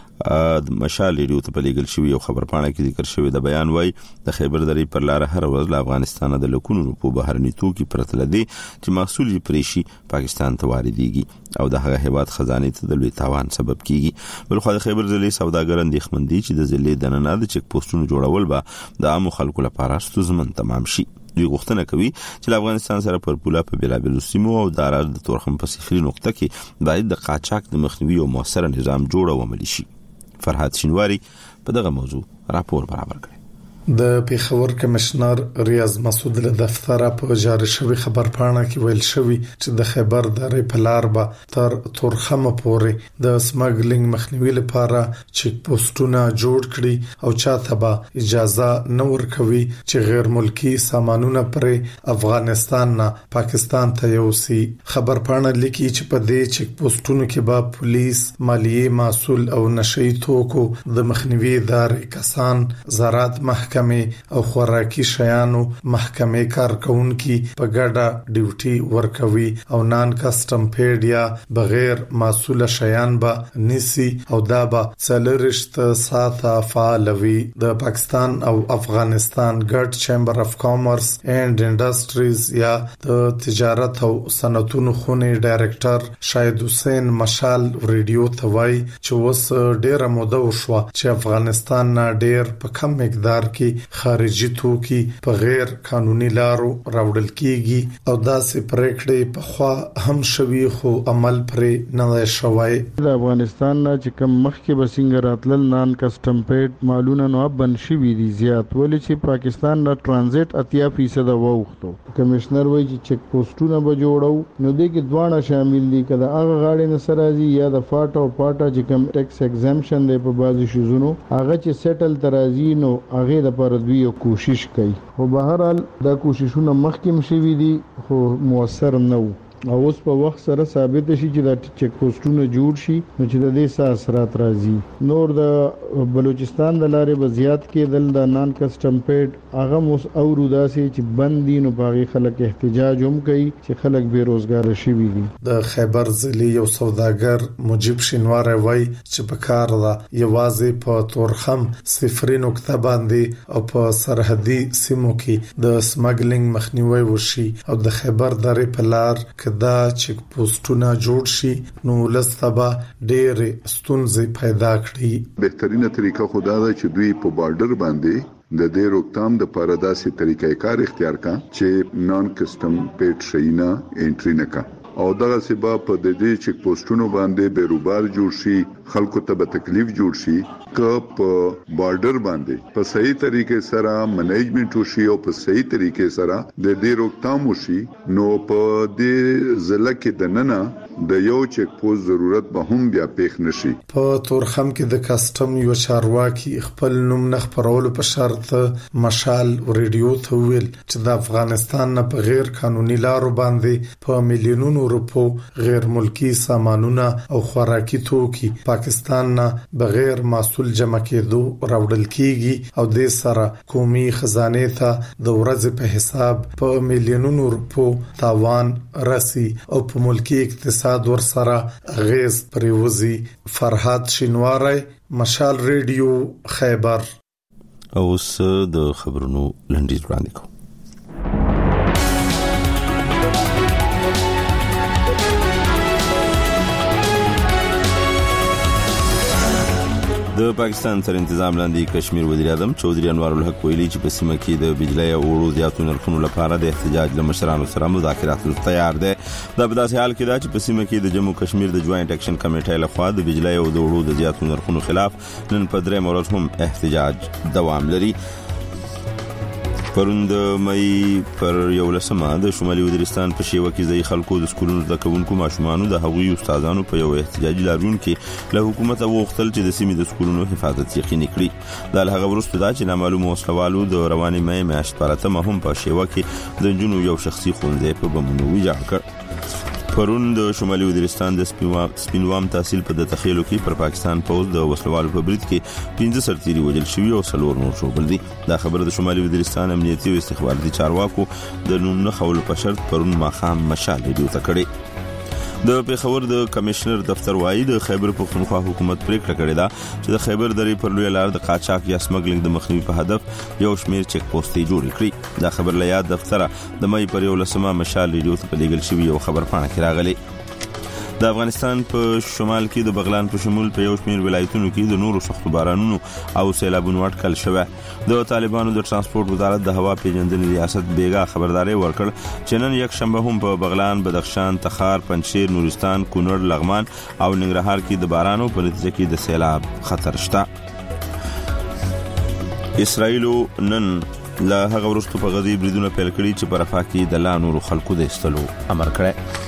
د مشال ریډیو ته پلیګل شوی یو خبر پاڼه کې ذکر شوی د بیان وايي د خیبر درې پر لار هر ورځ له افغانستان د لکونو په بهرني توکي پرتل دي چې محصول یې پریشي پاکستان ته واردېږي او د هغه هیواد خزانه ته د لوی تاوان سبب کیږي. بلخو د خیبر ضلع سوداګر اندېښمن دي چې د ضلع د نننه د چک پوسټونو جوړول به د عامو خلکو لپاره ستونزمن تمام شي. دوی غوښتنه کوي چې افغانستان سره پر پوله په بیلابیلو سیمو او د اراد د تورخم په سفري نقطه کې باید د قاچاق د مخنیوي او موثر نظام جوړ او عملي شي. فرحات شینواری په دغه موضوع راپور برابر کړی. د پیښور کمشنر ریاض مسعود له دفتره په جاری شوی خبر پاڼه کې ویل شوی چې د خیبر درې په لار به تر تورخم پورې د سمګلینګ مخنیوي لپاره چک پوسټونه جوړ کړي او چاته به اجازه نه ورکوي چې غیر ملکی سامانونه پر افغانستان نه پاکستان ته یوسي. خبر پاڼه لیکي چې په دې چک پوسټونو کې به پولیس، مالیه مسول او نشئی توکو د مخنیوي ادارې کسان، زراعت محکمه او خوراکي شیانو محکمې کارکونکي په ګډه ډیوټي ورکوي او نان کسٹم پیډ یا بغیر مسول شیان به نسی او دا به 40 ساعته فعال وي. د پاکستان او افغانستان ګډ چیمبر اف کامرس اینڈ انډستریز یا د تجارت او صنعتونو خونې ډایرکټر شاهد حسین مشال ریډیو ته وایي چې اوس ډیره موده وشوه چې افغانستان نه ډیر په کم مقدار کې خارجي توکي په غیر قانوني لارو راوړل کیږي او داسې پریکړې په خوا هم شوي خو عمل پرې نه شوی. د افغانستان نه چې کوم مخکې بسنګ راتلل نان کسٹم پیډ مالونه نو بن شوي دي زیات ولې چې پاکستان نه ترانزیت 80% ووختو. کمشنر وایي چې چک پوسټونه به جوړو نو دې کې دوانه شامل دي کله هغه غاړې نه سرازي یا د فاټ او پاټا چې کوم ټیکس ایگزامشن دی په بازي شوزونو هغه چې سیټل ترازی نو هغه د پر دوی کوشش کوي خو بهر حال دا کوششونه مخکې مشوي دي خو موثر نه وو او اوس په وخت سره ثابت شي چې دا چک پوسټونه جوړ شي نو چې د دې اثرات راځي. نور د بلوچستان د لارې به زیات کېدل د نان کسٹم پیډ هغه اوس اورودا سي چې بندي نو باغی خلک احتجاج هم کوي چې خلک بیروزګار شي وي. د خیبر ضلع یو سوداګر مجيب شینوار وای چې په کار دا یوازې په تورخم صفري نقطه باندې او په سرحدي سیمو کې د سمګلینګ مخنیوي وشي او د خیبر درې په لار دا چک پوسټونه جوړ شي نو لستبا ډېر ستونزې پیدا کړي. بهترینه طریقه خدا ده چې دوی په بارډر باندې د دې روکتام د پاره داسې طریقې کار اختیار کړي چې نان کسٹم پیډ شینا انټری نه کا او دغه سبب په دې چک پوسټونو باندې بیروبار جوړ شي خلکو ته به تکلیف جوړ شي که په بارډر باندې په صحیح طریقې سره منیجمنت وشي او په صحیح طریقې سره د دې روکتام وشي نو په دې ضلع کې د نننه د یو چک پوسټ ضرورت به هم بیا پېښ نشي. په تورخم کې د کسٹم یو چارواکي خپل نوم نه خبرولو په شرط مشال ریډیو ته ویل چې د افغانستان نه په غیر قانوني لارو باندې په میلیونونو روپو غیر ملکی سامانونه او خوراکي توکي پاکستان نه بغیر مسول جمع کېدو راوړل کیږي او د سره قومي خزانه ته د ورځې په حساب په میلیونونو روپو تاوان رسی او په ملکی اقتصاد ور سره غیز پریوزي. فرحات شینواری مشال ریډیو خیبر. اوس د خبرونو لنډیز وړاندې کوم. د پاکستان تر تنظیم لاندې کشمیر وزیر اعظم چودري انوار الحق ویلي چې په سیمه کې د بجلی او اوړو زیاتو نرخونو لپاره د احتجاج له مشرانو سره مذاکرات تیار دي. دا په داسې حال کې ده چې په سیمه کې د جموں کشمیر د جوائنټ اکشن کمیټې لخوا د بجلی او د اوړو د زیاتو نرخونو خلاف نن په درې ورځ هم احتجاج دوام لري. پروند مې پر 11 د شمالي وزیرستان په شیوه کې ځای خلکو د سکولونو د کوونکو ماشومانو د هغوی استادانو په یو احتجاجي لاریون کې له حکومت وغوښتل چې د سیمې د سکولونو حفاظت یقیني کړي. دا له هغه وروسته ده چې نامعلوم وسلوالو د رواني مې میاشت پرته هم په شیوه کې د جنونو یو شخصي ښوونځی په بمونو ویجاړ کړ. پرون د شمالي وزیرستان د سپینوام تحصیل په د تخیلو کې پر پاکستان پوز د وسلوالو په برید کې 15 سرتیري وژل شوي او 4 نور شوبل دي. دا خبر د شمالي وزیرستان امنیتي او استخباراتي چارواکو د نوم نه خول په شرط پرون ماخام مشال ریډیو ته کړي. د پیښور د کمشنر دفتر وایي د خیبر پښتونخوا حکومت پریکړه کړې ده چې د خیبر درې پر لوی لار د قاچاق یا سمګلینګ د مخنیوي په هدف یو شمیر چک پوسټې جوړ کړي. دا خبر له یاد دفتر د مې پر 11 مشال ریډیو ته لیږل شوی یو خبر پاڼه کې راغلی. د افغانستان په شمال کې د بغلان په شمول په یو شمیر ولایتونو کې د نورو سختو بارانونو او سیلابونو اټکل شوه. د طالبانو د ترانسپورت وزارت د هوا پیژندنې ریاست بیګا خبرداري ورکړ چې نن یک شنبه هم په بغلان، بدخشان، تخار، پنجشیر، نورستان، کونړ، لغمان او ننګرهار کې د بارانو په نتیجه کې د سیلاب خطر شته. اسرائیل نن له هغه وروسته په غزي بریدونه پیل کړي چې په رفح کې د لا نورو خلکو د استلو امر کړی.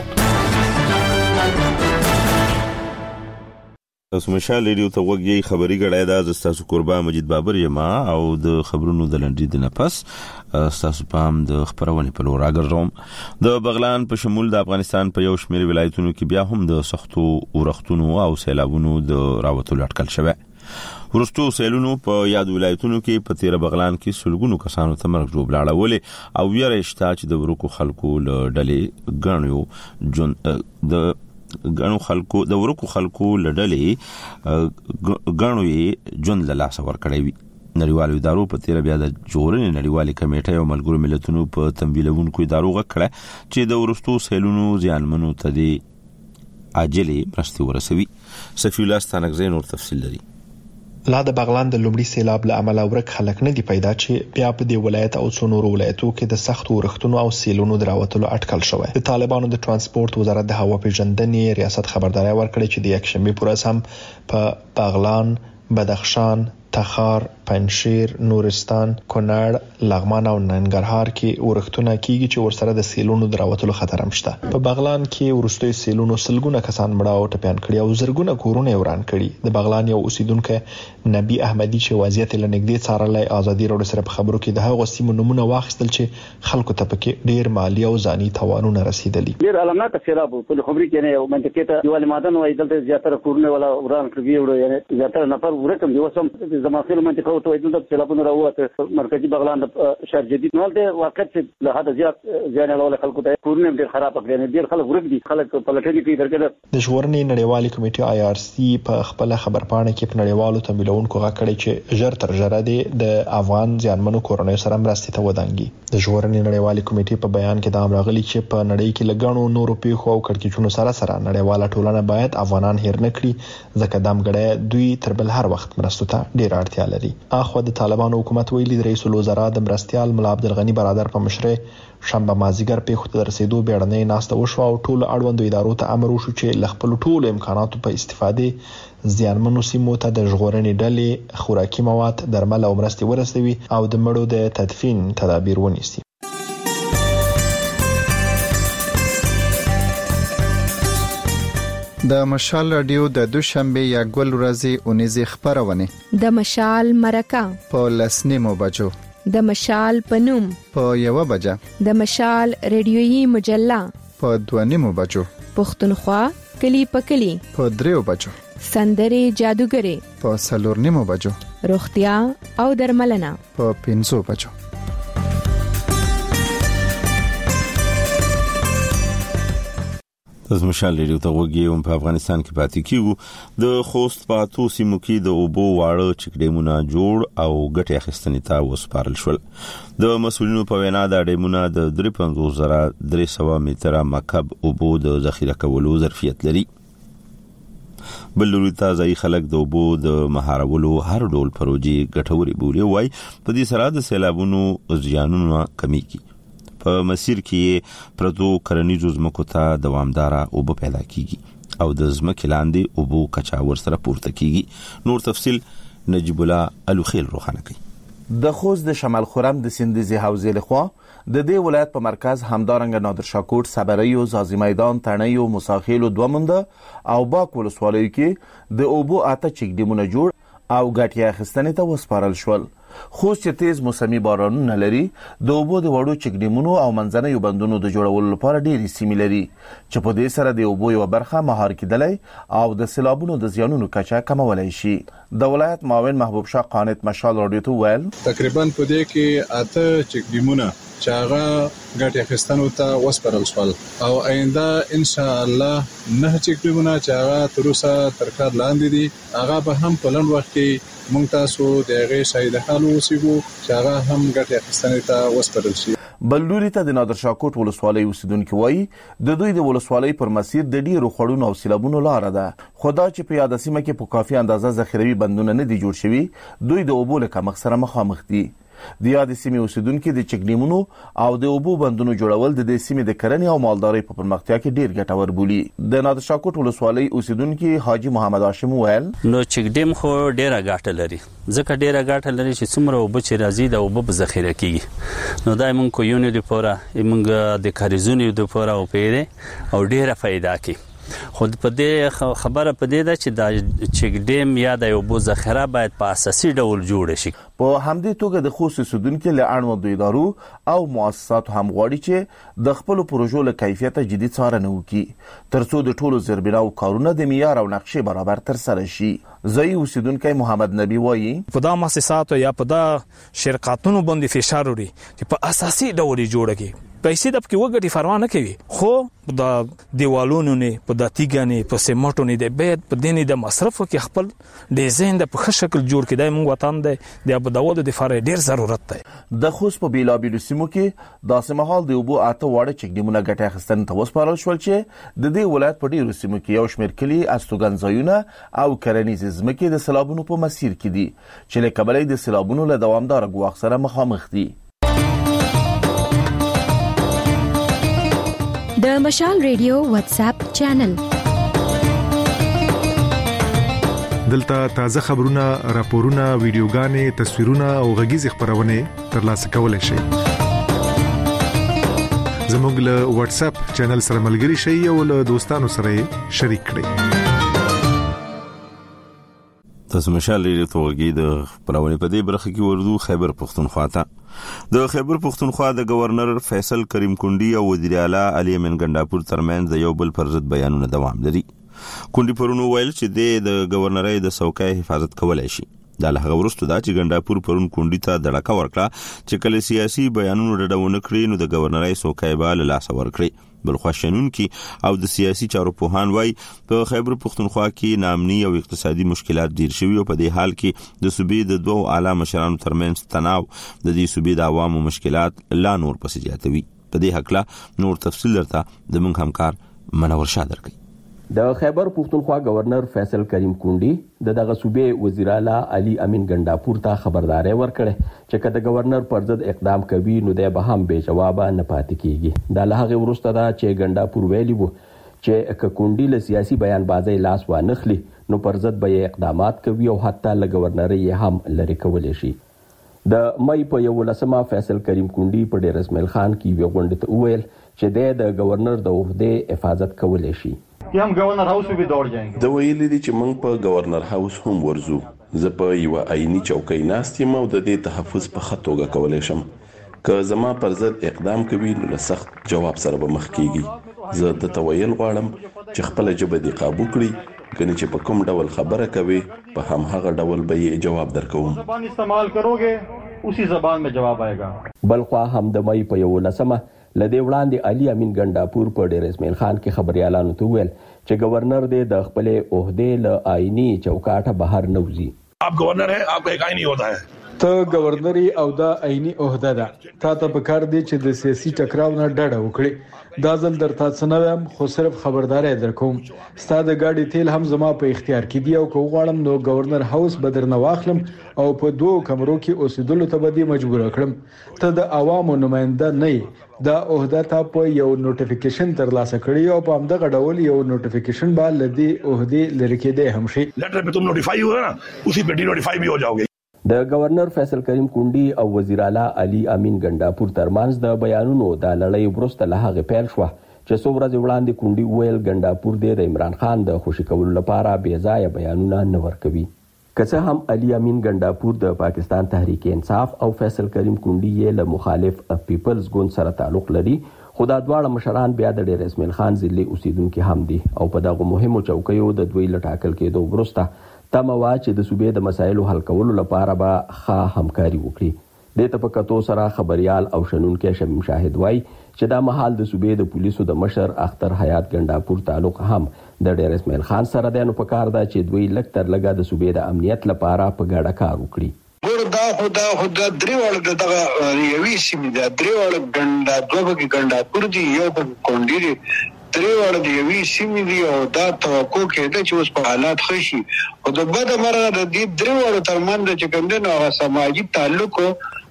تاسو مشال ریډیو ته وګورئ. خبري غړای د تاسو قربا مجید بابر یما او د خبرونو د لنډی د نفس تاسو پام د خبرونه په لور راګرځوم. د بغلان په شمول د افغانستان په یو شمیر ولایتونو کې بیا هم د سختو اورښتونو او سیلابونو د راوتلو اټکل شوه. ورستو سیلونو په یاد ولایتونو کې په تیر بغلان کې سلګونو کسانو ته مرګ جوړ لاړولې او یې رښتا چې د ورکو خلکو له ډلې غنیو جون د ورکو خلکو لړلې غنوي جون له لاس ور کړی وي. نړیوالو ادارو په تیر بیا د جوړنې نړیوالې کمیټې او ملګرو ملتونو په تمویلونکو ادارو غکړه چې د ورستو سیلونو زیانمنو ته دي عاجله مرستې ورسوي. صفی الله ستانګزین اور تفصیل لري. لا د بغلان د لومړي سیلاب له امله ورک خلک نه دی پیدا چې بیا په دې ولایت او څو نورو ولایتو کې د سخت ورښتونو او سیلونو دراوتلو اټکل شوی. د طالبانو د ترانسپورت وزارت د هوا پیژندنې ریاست خبرداري ورکړې چې د یک شنبه پر ورځ هم په بغلان، بدخشان، تخار، پنجشیر، نورستان، کونړ، لغمان او ننګرهار کې ورښتونه کیږي چې ورسره د سیلونو دراوتلو خطر هم شته. په بغلان کې ورستوي سیلونو سلګونه کسان مړه او ټپيان کړي او زرګونه کورونه وران کړي. د بغلان یو اوسیدونکو نبی احمدی چې وضعیت لنګدې څارلای ازادي راډیو سره په خبرو کې د هغو سیمو نمونه واخیستل چې خلکو ته پکې ډیر مالی او ځاني تاوانونه رسیدلي. ډیر علامات سیلاب په خبري کې نه یو منطقه ته یو مادن وای دلته زیاتره کورونه ولا وران کړي وړو یعنی زیاتره نفر ورکم دی وسم زماخیل منطقه ته وایي سیلابونه راوته مرکزی بغلان د شهر جدید نو د وخت له حد زیات ځان له خلکو ته کورونه ډیر خراب کړي ډیر خلک ورک دي خلک په لټړي کې درګه. د ژغورنې نړیوالې کمیټې IRC په خپل خبرپاڼه کې په نړیوالو تمویلونکو غاکړي چې ژر تر ژره د افغان ځانمنو کورونو سره مرستې ته ودانګي. د ژغورنې نړیوالې کمیټې په بیان کې دا هم راغلي چې په نړۍ کې لګڼو نورو پیښو او کړکېچونو سره نړیواله ټولنه باید افغانان هیر نه کړي ځکه دامګړی دوی تر بل هر وخت مرستو ته ډیر اړتیا لري. اخو د طالبانو حکومت ویلي د رئیس الوزرا د مرستيال ملا عبدالغنی برادر په مشرۍ شنبه مازیګر پیښو ته رسیدو بیړنۍ ناسته وشو او ټول اړوندو ادارو ته امر وشو چې لخپل ټول امکاناتو په استفاده زیانمنو سیمو ته د ژغورنې ډلې خوراکي مواد، درمل او مرستې ورسوي او د مړو د تدفین تدابیر ونیسي. د مشال رادیو د دوشنبه یا ګل ورځې اونیزه خبرونه د مشال مرکه په لسنیمو بجو د مشال پنوم په 1 بجه د مشال ریډیويي مجله په 2 بجو پښتونخوا کلی په کلی په 3 بجو سندري جادوګری په 4 بجو روغتیا او درملنه په 5 بجو. د مشال ریډیو ته وګورئ. په افغانستان کې پاتې کیږو د خوست پاتو سیمو کې د اوبو واړه چکډیمونه جوړ او ګټه اخیستنې ته وسپارل شول. د مسؤلینو په وینا د ډیمونه د 5300 متره مکعب اوبو د ذخیره کولو ظرفیت لري. بل لوري ته ځای خلک د اوبو د مهارولو هر ډول پروژې ګټوري بولي وای په دې سره د سیلابونو زیانونه کمیږي په مسیر کې پردو کرنیزو ځمکو ته دوامداره اوبه پیدا کیږي او د ځمکې لاندې اوبو کچا ورسره پورته کیږي نور تفصیل نجیب الله الوخیل روښانه کوي د خوست د شمال خرم د سندیزي حوزې لخوا د دې ولایت په مرکز همدارنګ نادر شاکوټ صبري او زازي میدان تڼۍ او مساخیل او دومنده او باک ولسوالیو کې د اوبو اته چک ډیمونه جوړ او ګټیا خستنې ته وسپارل شول خو چې تیز موسمي بارانونه لري د اوبو د وړو چک ډیمونو او منځنیو بندونو د جوړولو لپاره ډېری سیمې لري چې په دې سره د اوبو یو برخه مهار کېدلی او د سیلابونو د زیانونو کچه کمولای شي د ولایت معاون محبوب شاه قانت مشال رادیو ته ویل تقریبا په دې کې اته چک ډیمونه چې هغه ګټې اخیستنو ته وسپارل شول او آینده ان شاء الله نه چک ډیمونه چې هغه تر اوسه تر کار لاندې دي هغه به هم په لنډ وخت کې مونږ تاسو د هغې شاهد حال اوسېږو چې هغه هم ګټې اخیستنې ته وسپارل شي بل لوري ته د نادر شاکوټ ولسوالۍ اوسیدونکي وایي د دوی د ولسوالۍ پر مسیر د ډیرو خوړونو او سیلابونو لاره ده خو دا چې په یاده سیمه کې په کافي اندازه ذخیروي بندونه نه دي جوړ شوي دوی د اوبو له کمښت سره مخامخ دي د یاد سیمې اوسیدونکو د چګنیمونو او د اوبو بندونو جوړول د دې سیمې د کرنې او مالدارۍ په پرمختیا کې ډیر ګټور بولي د نادر شاکوټ ولسوالۍ اوسیدونکو حاجی محمد هاشم ویل نو چګډیم خو ډیره ګټه لري ځکه ډیره ګټه لري چې څومره اوبه چې راځي د اوبو په ذخیره کیږي نو دا موږ کو یونې لپاره موږ د کاریزونو لپاره او پیره او ډیره فائدہ کوي خود په دې خبره په دې ده چې د چګډیم یا د اوبو ذخیره باید په اساسي ډول جوړ شي په همدې توګه د خوست اوسیدونکو له اړوندو ادارو او مؤسساتو هم غواړي چې د خپل پروژو له کیفیت جدي څارنه وکړي ترڅو د ټولو زیربناو کارونه د معیار او نقشې برابر تر سره شي ځای اوسیدونکو محمد نبی وایي په دا مؤسساتو یا په دا شرکتونو باندې فشار وړي چې په اساسي ډول جوړ کړي پیسې د پکې وګټي پروا نه کوي خو د دیوالونو نه په د تیګانې په سیمټو نه د بیت په دیني د مصرف کې خپل ډیزاین د په شکل جوړ کړي موږ وطن دی د بدوالو د فار ډیر ضرورت دی د خوست په بیلابیلو سیمو کې د سمحال د اوبو اته واړه چګډیمونه ګټه اخیستنه ته وسپارل شول چې د دې ولایت په ډیرو سیمو کې یو شمېر کلی استوګنځایونه او کرنیز ځمکې د سیلابونو په مسیر کې دي چې له کبلې د سیلابونو له دوامدار ګواښ سره مخامخ دي د مشال ریډیو واتس اپ چینل دلته تازه خبرونه راپورونه ویډیوګانې تصویرونه او غږیز خبرونه ترلاسه کولای شئ زموږ له واتس اپ چینل سره ملګري شئ او له دوستانو سره شریک کړئ تاسو مشال ریډیو توګه د خبرونه په دې برخه کې ورودو خیبر پختونخوا ته د خیبر پختونخوا د گورنر فیصل کریم کونډي او وزیر اعلی علي امین ګنداپور ترمنځ د یو بل پر ضد بیانونه دوام لري کونډي پرونو ویل چې د گورنرۍ د څوکۍ حفاظت کولای شي دا له هغه وروسته دا چې ګنداپور پرون کونډي ته دړکه ورکړه چې کله سیاسي بیانونو ډډونه کړی نو د گورنرۍ څوکۍ به له لاس ورکړي بل خوشنونکي او د سیاسي چارو پوهان وای په خیبر پختونخوا کې نامني او اقتصادي مشکلات ډیر شوي او په دې حال کې د صوبې د دوه اعلی مشرانو ترمنځ تناو د دې صوبې د عوامو مشکلات لا نور پسې زیاتوي په دې حق لا نور تفصیل درته د موږ همکار منور شاه درکړي د خیبر پختونخوا گورنر فیصل کریم کونډي دغه صوبې وزیر اعلی علي امین ګنداپور ته خبرداري ورکړه چې کله گورنر پر ضد اقدام کوي نو د به هم به جواب نه پاتې کیږي د لهغه ورسته دا چې ګنداپور ویلی وو چې کونډي له سیاسي بیان بازي لاس و نخلي نو پر ضد به اقدامات کوي او حتی له گورنرۍ هم لری کولای شي د مې په 11 فیصل کریم کونډي په ډیر اسماعیل خان کې وی غونډه ته ویل چې د گورنر د عہده حفاظت کولای شي कि हम गवर्नर हाउस में भी दौड़ जाएंगे د ویلي دي چې موږ په گورنر هاوس هم ورزو زه په یو عیني چوکۍ ناست یم او د دې تحفظ په خطوګه کولای شم که زما پر ضد اقدام کوي نو سخت جواب سره به مخ کیږي زه د تویل غواړم چې خپل جبه دی قابو کړی کني چې په کوم ډول خبره کوي په هم هغه ډول به جواب درکوم زبان استعمال کروगे उसी زبان में जवाब आएगा بلخوا هم د مې په 11 لدې وړاندې علي امین ګنداپور په ډیر اسماعیل خان کې خبريالانو ته ویل چې گورنر د خپل عہده له آئینی چوکاټه بهر نه وځي आप गवर्नर हैं आपका एक आईनी होता है ته گورنر او دا عیني عہده ده تا ته په کار دی چې د سیاسي ټکراو نه ډډه وکړي. دا ځل درته څه نه وایم خو صرف خبرداري درکوم ستا د ګاډي تیل هم زما په اختیار کې دی او که غواړم نو گورنر هاوس به درنه واخلم او په 2 کمرو کې اوسېدلو ته به دې مجبور کړم. ته د عوامو نماینده نه یې. دا عہده تا په یو نوټیفیکیشن ترلاسه کړی او په همدغه ډول یو نوټیفیکیشن به لدی عہده لری کېده هم شي. लेटर पे तुम नोटिफाई हुए ना उसी पे डिनोटिफाई भी हो जाओगे. د گورنر فیصل کریم کونډي او وزیر اعلی علي امین ګنډاپور ترمنځ د بیانونو د لړۍ وروسته له هغه پیل شو چې څو ورځې وړاندې کونډي ویل ګنډاپور د عمران خان د خوشي کولو لپاره بې ځایه بیانونه نه ورکوي. که څه هم علي امین ګنډاپور د پاکستان تحریک انصاف او فیصل کریم کونډي یې له مخالف پیپلز ګوند سره تعلق لري خو دا دواړه مشران بیا د ډیر اسماعیل خان ضلعي اوسیدونکو هم دي او په دغه مهمو چوکیو د دوی لټاکل کېدو وروسته تموا چې د صوبې د مسایلو حل کولو لپاره به ښه همکاري وکړي. د تفکتو سره خبريال او شنونکو شمیم شاهد وای چې دا مهال د صوبې د پولیسو د مشر اختر حیات ګنډاپور تعلق هم د ډیر اسماعیل خان سره دی. نو په کار دا چې دوی لکتر لګا د صوبې د امنیت لپاره په ګډه کار وکړي. دا خو د دریوړ دغه یوي سیمه د دریوړ ګنډاپور دی یو په کونډي دی دریوړ دی یوي سیمه دی او دا توقع کېده چې اوس په حالات خشي او د بده مرغه د دې دریوړ ترمنځ چې کوم دی نو سماجی تعلق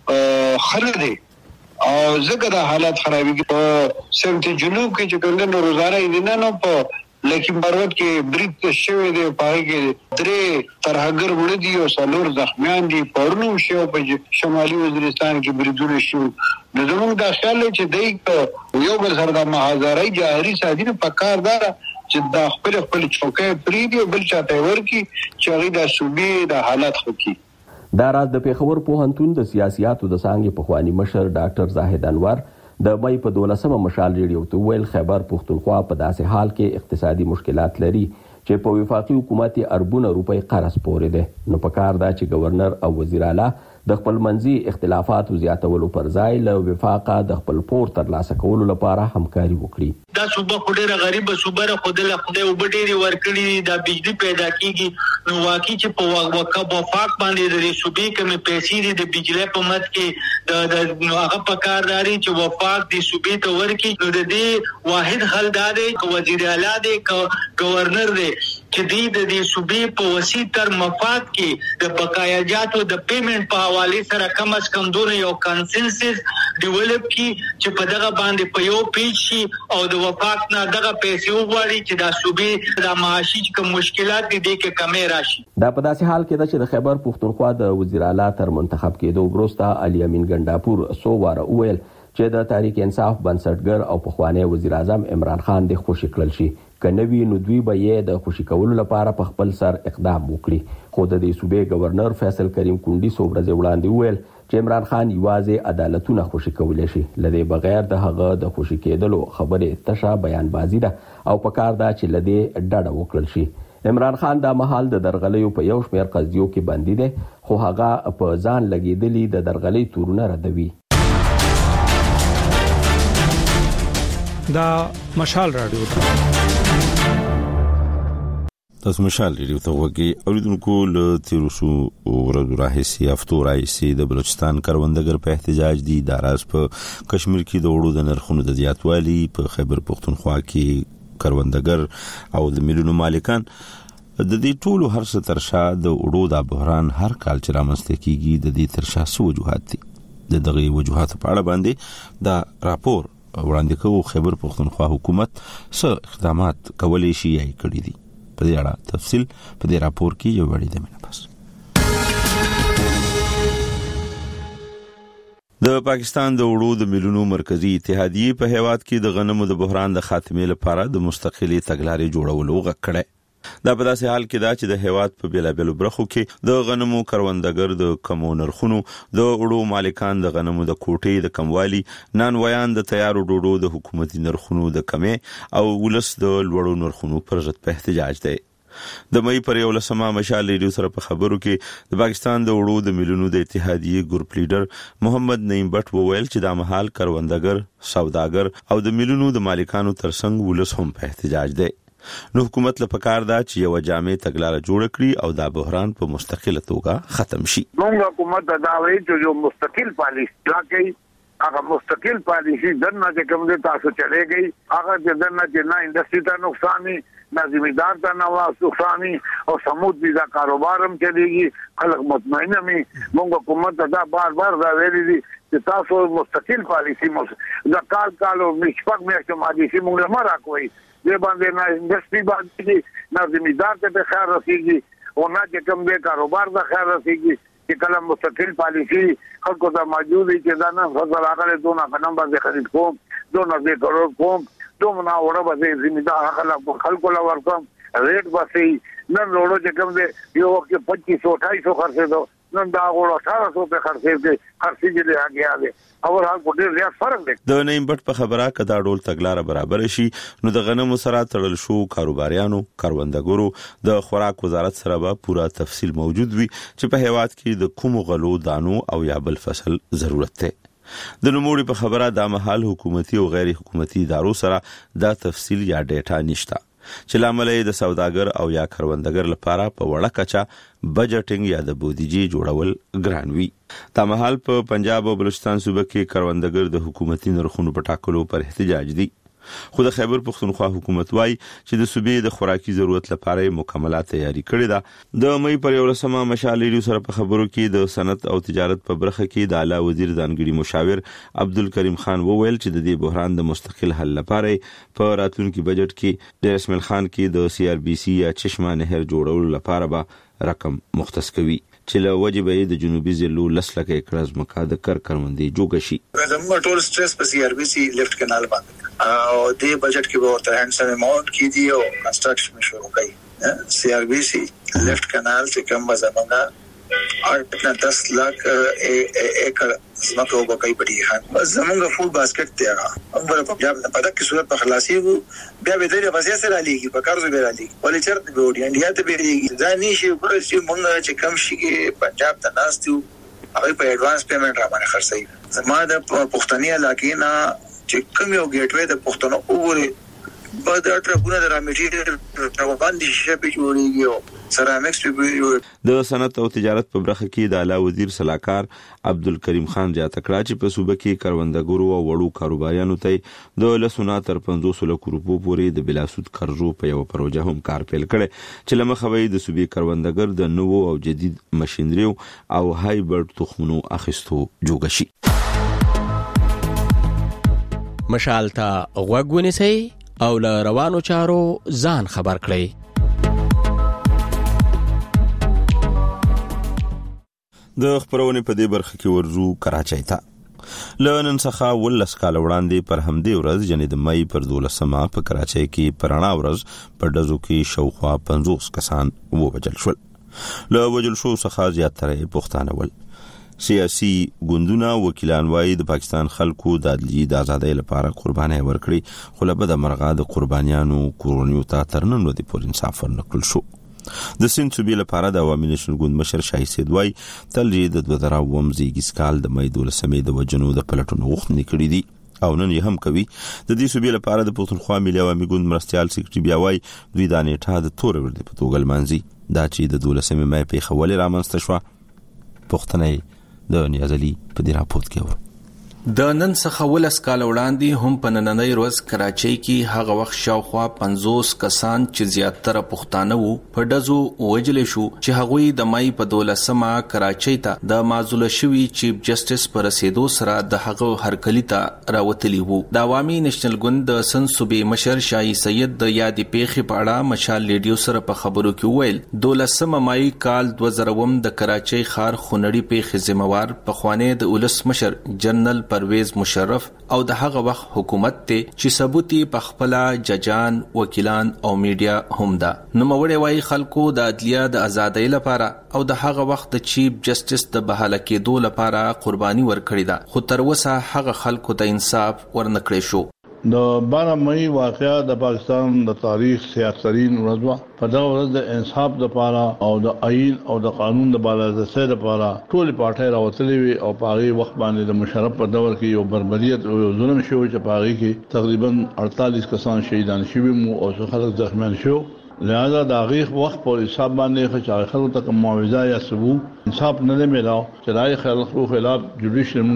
خلل دی او ځکه د حالات خرابېږي په سمت جنوب کې چې کوم دی نو روزانه یې نه په لکه مروت کې بریټ شوی دی پای کې درې ترهګر وړي دي او څلور زخمیان دي پرونو شو په شمالي وزیرستان کې بریدونه شو. د زموږ د خیال چې دای یو بل سره د محاذرې جاري ساتي په کار دار چې د خپل چوکۍ پری دی بل چاته ورکی چې هغه د صوبې د حالات خوکي. دا راز د پیښور پوهنتون د سیاسياتو د څانګې پخوانی مشر ډاکټر زاهد انور د مې په 12مه مشال ریډیو ته ویل خیبر پښتونخوا په داسې حال کې اقتصادي مشکلات لري چې په وفاقي حکومت اربونه روپۍ قرض پورې ده. نو په کار دا چې گورنر او وزیر اعلی د خپل منځي اختلافات زیاتولو پر ځای له وفاقه د خپل پور ترلاسه کولو لپاره همکاري وکړي. دا صوبه خو ډیره غریبه صوبه را خو د خدای وبډيري ورکړي د بجلی پیدا کیږي نو واقعي چې په وفاق باندې د صوبې کومې پیسې دي د بجلی په مت کې د هغه په کار داري چې وفاق د صوبې ته ورکړي. نو د دې واحد حل دا دی چې وزیر اعلی دی گورنر دی چې د صوبې په وسیع تر مفاد کې د بقایاجاتو د پیمنٹ په حواله سره کم از کم دونه یو کنسنسس ډیولپ کی چې په دغه باندې په یو پیچ شي او د وفاق نه دغه پیسې وغواړي چې د صوبې د معاشي کوم مشکلات دي کې کمې راشي. دا په داسې حال کې ده چې د خیبر پښتونخوا د وزیر اعلی تر منتخب کېدو وروسته علي امین ګنډاپور سو واره ویل چې د تحریک انصاف بنسټګر او پخوانی وزیر اعظم عمران خان د خوشی کړل شي کنوي نو دوی به یې د خوشی کولو لپاره په خپل سر اقدام وکړي. خو د دې صوبې گورنر فیصل کریم کونډي سو ورځې وړاندې ویل چې عمران خان یوازې عدالتونه خوشی کولای شي لدی بغیر د هغه د خوشی کېدلو خبره تشه بیان بازی ده او په کار دا چې لدی ډډه وکړل شي. عمران خان دا مهال د درغلیو په یو شمېر قضیو کې بندي دي خو هغه په ځان لګیدلی د درغلي تورونه ردوي. دا مشال رادیو تاسو مشال ریډیو ته وګورئ اوریدونکو له تیروسو ورځو راهیسې هفتو راهیسې د بلوچستان کروندګر په احتجاج دي د راز په کشمیر کې د وړو د نرخونو د زیاتوالي په خیبر پښتونخوا کې کروندګر او د میلیونو مالکان د دې ټولو هر څه ترشا د وړو د بحران هر کال چې رامنځته کیږي د دې ترشا څه وجوهات دي. د دغه وجوهات په اړه باندې دا راپور وړاندې کوي خیبر پښتونخوا حکومت څه اقدامات کولای شي یې کړی دي. په دې اړه تفصیل په دې راپور کې یو وړي د منه پس. د پاکستان د وړو د میلیونو مرکزی اتحادیه په هیواد کې د غنمو د بحران د خاتمې لپاره د مستقلي تګلارې جوړولو غږ کړي. دا په داسې حال کې دا چې د هیواد په بیلابیلو برخو کې د غنمو کروندګر د کمو نرخونو د وړو مالکان د غنمو د کوټې د کموالي نن ویان د تیارو ډوډو د حکومتي نرخونو د کمې او ولس د لوړو نرخونو پر ضد په احتجاج دی. د مې پر یو لسمه مشال ریډیو سره په خبرو کې د پاکستان د وړو د میلیونو د اتحادیه ګروپ لیډر محمد نعیم بټ وویل چې د مهال کروندګر سوداګر او د میلیونو د مالکانو ترڅنګ ولس هم په احتجاج دی. نو حکومت له پکار دا چې یو جامع تګلارې جوړ کړي او دا بحران په مستقله توګه ختم شي. موږ حکومت دا وایي چې یو مستقل پالیسی راکړي، هغه مستقل پالیسی دنه چې کوم دي تاسو چلےږي، هغه دنه چې نه انډستری ته نقصان نه ذمہدار ته نقصان او سمود دي دا کاروبار هم چلےږي، خلک مطمئن وي. موږ حکومت دا بار دا ویلي دي چې تاسو مستقل پالیسی دا کال او مشفق میاشتو مالیسی موږ نه راکوي، دې باندې نه انډستری باندې نه ذمہدار ته خیر رسیږي او نه چې کوم دي کاروبار ته خیر رسیږي. چې کله مستقل پالیسی خلکو ته موجود وي چې دا نه فصل راغلی دونه غنم باندې خرید کوم، دونه دې کروڑ کوم، دومره وړه باندې ذمہدار خلکو لا ورکوم، ریټ باندې نن وړو چې کوم دي یو وخت 2500-2800 خرڅېدو، نن دا وړو 1800 په خرڅېږي دي هغه دي او هغه په ډېر زیات فرق دی. د نیم بټ په خبره کدا ډول تګلارې برابر شي نو د غنمو سره تړل شو کاروباریانو کاروندګرو د خوراک وزارت سره به پورا تفصیل موجود وي چې په هیواد کې د کوم غلو دانو او یا بل فصل ضرورت ده. د نوموړي په خبره د محل حکومتي او غیر حکومتي ادارو سره دا تفصیل یا ډیټا نشته چې لامل د سوداګر او یا کاروندګر لپاره په وړه کچا بجټینګ یا د بودیجې جوړول ګران وي. تمحال په پنجاب او بلوچستان صوبه کې کاروندګر د حکومتي نرخونو په ټاکلو پر احتجاج دي. خو د خیبر پختونخوا حکومت وايي چې د صوبې د خوراکي ضرورت لپاره مکمله تیاری کړې ده. د مې پر 11 مشال ریډیو سره په خبرو کې د صنعت او تجارت په برخه کې د اعلی وزیر د انګړي مشاور عبدالکریم خان وویل چې د دې بحران د مستقل حل لپاره په راتلونکي بجټ کې د اسماعیل خان کې د CRBC یا چشمه نهر جوړولو لپاره به رقم مختص کوي چې له وجبه د جنوبي ضلعو لسلکه ایکړز مکا د کارمندي جوړ شي. زموږ ټول سټرس په CRBC لیفت کانال باندې او د بجټ کې به ورته هندسم اماونت کې دی او کنسټرکشن شروع کړي. CRBC لیفت کانال چې کوم زمونږه 10 लाख एकड़ زمکه وبکای پټی خان زمونږ فول باسکټ ته هغه په پنجاب په دغه صورت په خلاصي بیا به درې غزیا سره لګي په قرض به لګي ولې چرته به وډي انډیا ته به لګي دا نشي پر چې مونږ چې کم شي کې پنجاب ته ناستو هغه په ایڈوانس پیمنٹ را باندې خرڅي. زما د پښتني علاقې نه چې کوم یو ګیټ وې د پښتنو وګوري بعد ټرکونه د رامیټیریل باندې شپې جوړیږي سرامکس د صنعت او تجارت په برخه کې د اعلی وزیر صلاحکار عبدالکریم خان زیاته کړه چې په صوبه کې کاروندګرو او وړو کاروباریانو ته د لسونه تر 500 لک روپو پورې د بلا سود قرضو په یو پروژه هم کار پیل کړي چې لمخوي د صوبې کاروندګر د نوو او جدید ماشينریو او هایبرډ تخمونو اخیستو جوړ شي. مشالتا غوګونی سي او له روانو چارو ځان خبر کړئ. د خبرونه په دې برخه کې ورزو کراچۍ ته لنن څخه ولس کال وړاندې پر همدې ورځ یعنی د مې پر 12مه په کراچۍ کې پرانا ورځ په دزو کې شاوخوا 50 کسان ووجل شول. له وجل شو څخه زیاتره پښتانه ول. سیاسي ګوندونه وکیلان وايي د پاکستان خلکو د عدالت د ازادۍ لپاره قرباني ورکړي خو له بده مرغه د قربانيانو کورونیو ته ترنن ودی پر انصاف ورنکړل شو. د سند صوبې لپاره د عوامي نشنل ګوند مشر شاهي سید وايي تلجی د 2000 زیږیز کال د مې 12مې د وجنو د پلټونو غوښتنې کړې دي او نن یې هم کوي. د دې صوبې لپاره د پښتونخوا ملي عوامي ګوند مرستيال سیکریټري بیا وايي دوی د نیټه د تور ورده په توګه لمانځي دا چې د 12مې مې په خولې رامنځته شو. پښتنې د نیازلي په دې راپورټ کې ور د نن څخه ولس کال وړاندې هم په نننۍ ورځ کراچۍ کې هغه وخت شاوخوا 50 کسان چې زیاتره پښتانه وو په دزو وجل شو چې هغوی د مای په 12مه کراچۍ ته د معزول شوی چیف جسټس پر رسیدو سره د هغه هرکلی ته راوتلی وو. د عوامي نېشنل ګوند د سند صوبې مشر شاهي سید د یادې پیښې په اړه مشال ریډیو سره په خبرو کې ویل 12مه مای کال 2000 د کراچۍ ښار خونړی پیښې ذمہوار پخوانی د ولس مشر جنرال پرویز مشرف او د هغه وخت حکومت ته چې ثبوتي پخپلا ججان وکیلان او میډیا هم ده. نو موري وايي خلکو د عدالت د ازادۍ لپاره او د هغه وخت د چیف جسټس د بحاله کېدو لپاره قرباني ورکړې ده خو تر اوسه هغه خلکو ته انصاف ورنکړې شو. د 12 مئی واقعا د پاکستان د تاریخ سیاسترین ورځ په دا ورځ د انصاف د پاره او د آئین او د قانون د بالادستۍ لپاره ټول پارټي راوتلې وي او په هغه وخت باندې د مشرف په دور کې یو بربریت او ظلم شوی چې په هغه کې تقریبا 48 کسان شهیدان شوي او څو خلک زخمیان شو. لہذا د هغه وخت په حساب باندې چې خلکو ته معاوضه یا ثبوت انصاف نه ملاو چې راي خلکو خلاف جوډیشل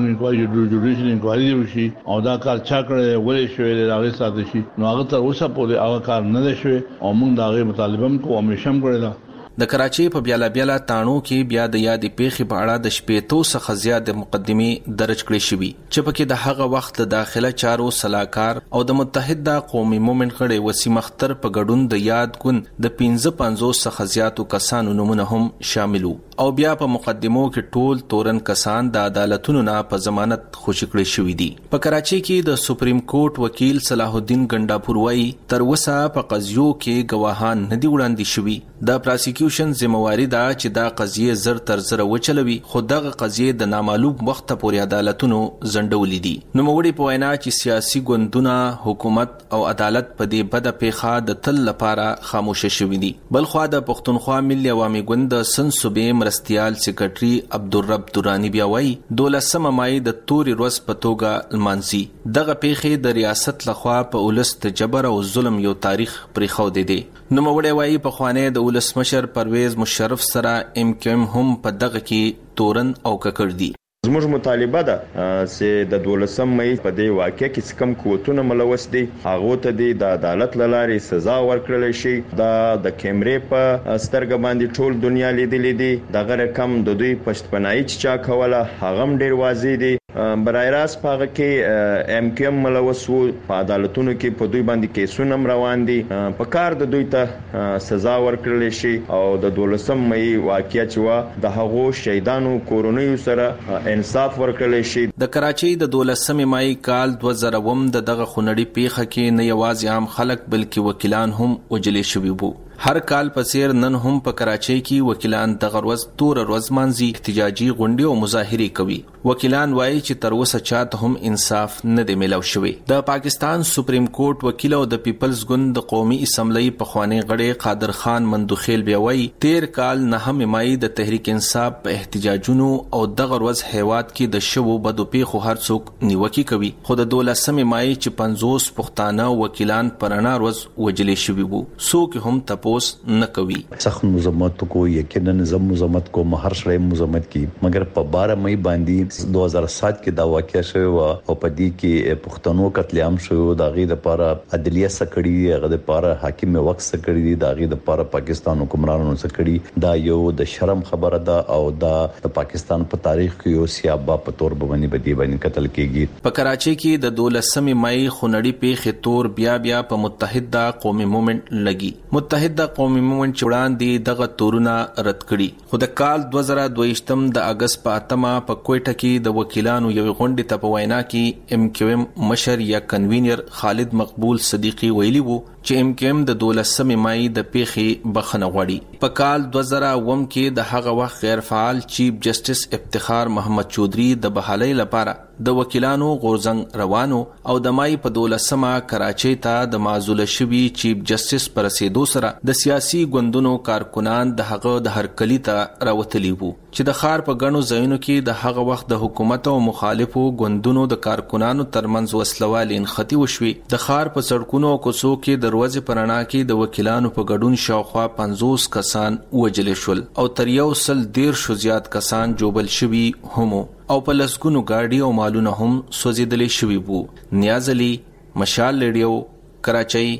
انکوایري وشي او دا کار چا کړی ولې شوی دی هغه ساده شي نو هغه تر اوسه پورې هغه کار نه شوی او موږ دا غي مطالبه کوو همیشه کړی. د کراچۍ په بیاله بیاله تانو کې بیا د یادې پیښې په اړه د شپېتو څخه زیات مقدمې درج کړې شوې چې پکې د هغه وخت د داخله چارو صلاحکار او د متحده قومي مومنټ غړي وسیم اختر په ګډون د یاد ګوند د 55 څخه زیاتو کسانو نمونه هم شاملو او بیا په مقدمو کې ټول تورن کسان د عدالتونو نه په ضمانت خوشی کړی شوې دي. په کراچۍ کې د سپریم کورټ وکیل صلاح الدین ګنڈاپور وايي تر اوسه په قضیو کې گواهان نه دي وړاندې شوي. د پراسیکیوشن ذمہواری دا چې دا قضیه زر تر زر وچلوي خو دغه قضیه د نامعلوم وخت پورې عدالتونو زندولې دي. نو موږ په وینا چې سیاسي ګوندونه حکومت او عدالت په دې بده پیښه د تل لپاره خاموش شوي دي. بلخوا د پښتونخوا ملي عوامي ګوند د سن صوبې مرستيال سیکریټري عبدالرب دورانی بیا وایي 12 مای د توري ورځ په توګه لمانځي. دغه پیښه د ریاست لخوا په ولس ته جبر او ظلم یو تاریخ پرې خو دی. نو موږ وایي په خوانه د ولسمشر پرویز مشرف سره MQM هم په دغه کې تورن او ککړ دي. زموږ مطالبه ده چې د 12 مئی په دې واقعې کې کم قوتونه ملوث دي هغه ته د عدالت لارې سزا ورکړل شي. د کیمرې په سترګ باندې ټول دنیا لیدلې دي دغه رقم د دوی پښتپنایي چا کوله هغه ډیر واضح دي. برای راست پاغه کې MQM ملوث وو په عدالتونو کې په دوی باندې کیسونه روان دي په کار د دوی ته سزا ورکړل شي او د 12 مئی واقعیا چې د هغو شهیدانو کورونیو سره انصاف ورکړل شي. د کراچۍ د 12 مئی کال 2000 دغه خونړی پیښه کې نه یوازې عام خلک بلکې وکیلان هم وجلې شوي وو. هر کال په سیر نن هم په کراچۍ کې وکیلان د غروز تور ورځ مانځي احتجاجي غونډې او مظاهرې کوي. وکیلان وایي چې تر اوسه چاته هم انصاف نه دی ملو شوی. د پاکستان سپریم کورټ وکیل او د پیپلز ګوند د قومي اسمبلی په خوانی غړي قادر خان مندوخیل بیا وایي 13 کال 9 مئی د تحریک انصاف په احتجاجونو او د غروز هیواد کې د شوو بدو پیښو هر څوک نیوکه کوي خو د 12 مئی چې 50 پښتانه وکیلان پرانا ورځ وجلې شوی وو څوک هم تاسو نه کوي. سخت مزمت کو یقینا نظم مزمت کو هر شړې مزمت کی مگر په 12 مئی باندې 2007 کې دا واقعیا شوی او په دې کې پښتنو قتل عام شو د غي د لپاره عدلیه سکړی هغه د لپاره حاکم وقت سکړی د غي د لپاره پاکستان حکمرانانو سکړی دا یو د شرم خبره ده او د پاکستان په تاریخ کې یو سیابا په تور باندې قتل کیږي. په کراچۍ کې د 12 مئی خونړی پیښې تور بیا په متحده قومي مومنټ لګي. متحده قومي مومنټ چوڑان دي دغه تورونه رد کړي خو د کال 2022 د اگست په 8 په کوټه کې د وکیلانو یو غونډه ته په وینا کې MQM مشر یا کنوینر خالد مقبول صدیقی ویلی وو چې MQM د 12 مئی د پیښې بخنه غوړي. په کال 2000 کې د هغه وخت غیر فعال چیف جسټس افتخار محمد چودھری د بحالۍ لپاره د وکیلانو غورځنګ روانو او د مای په 12 کراچۍ ته د معزول شوی چیف جسټس پر رسیدو سره د سیاسي ګوندونو کارکونان د هغه د هرکلی ته راوتلی وو چې د خار په غنو ځایونو کې د هغه وخت د حکومت او مخالفو ګوندونو د کارکونانو ترمنځ وسلوال انختی وشوي. د خار په سړکونو او کوڅو کې د ورځې پرانا کې د وکیلانو په ګډون شاوخوا 50 کسان وجل شول او تر 110 زیات کسان جوبل شوي هم او په لسګونو گاډي او مالونه هم سوځیدلې شوي وو. نیاز علي مشال ریډیو کراچۍ.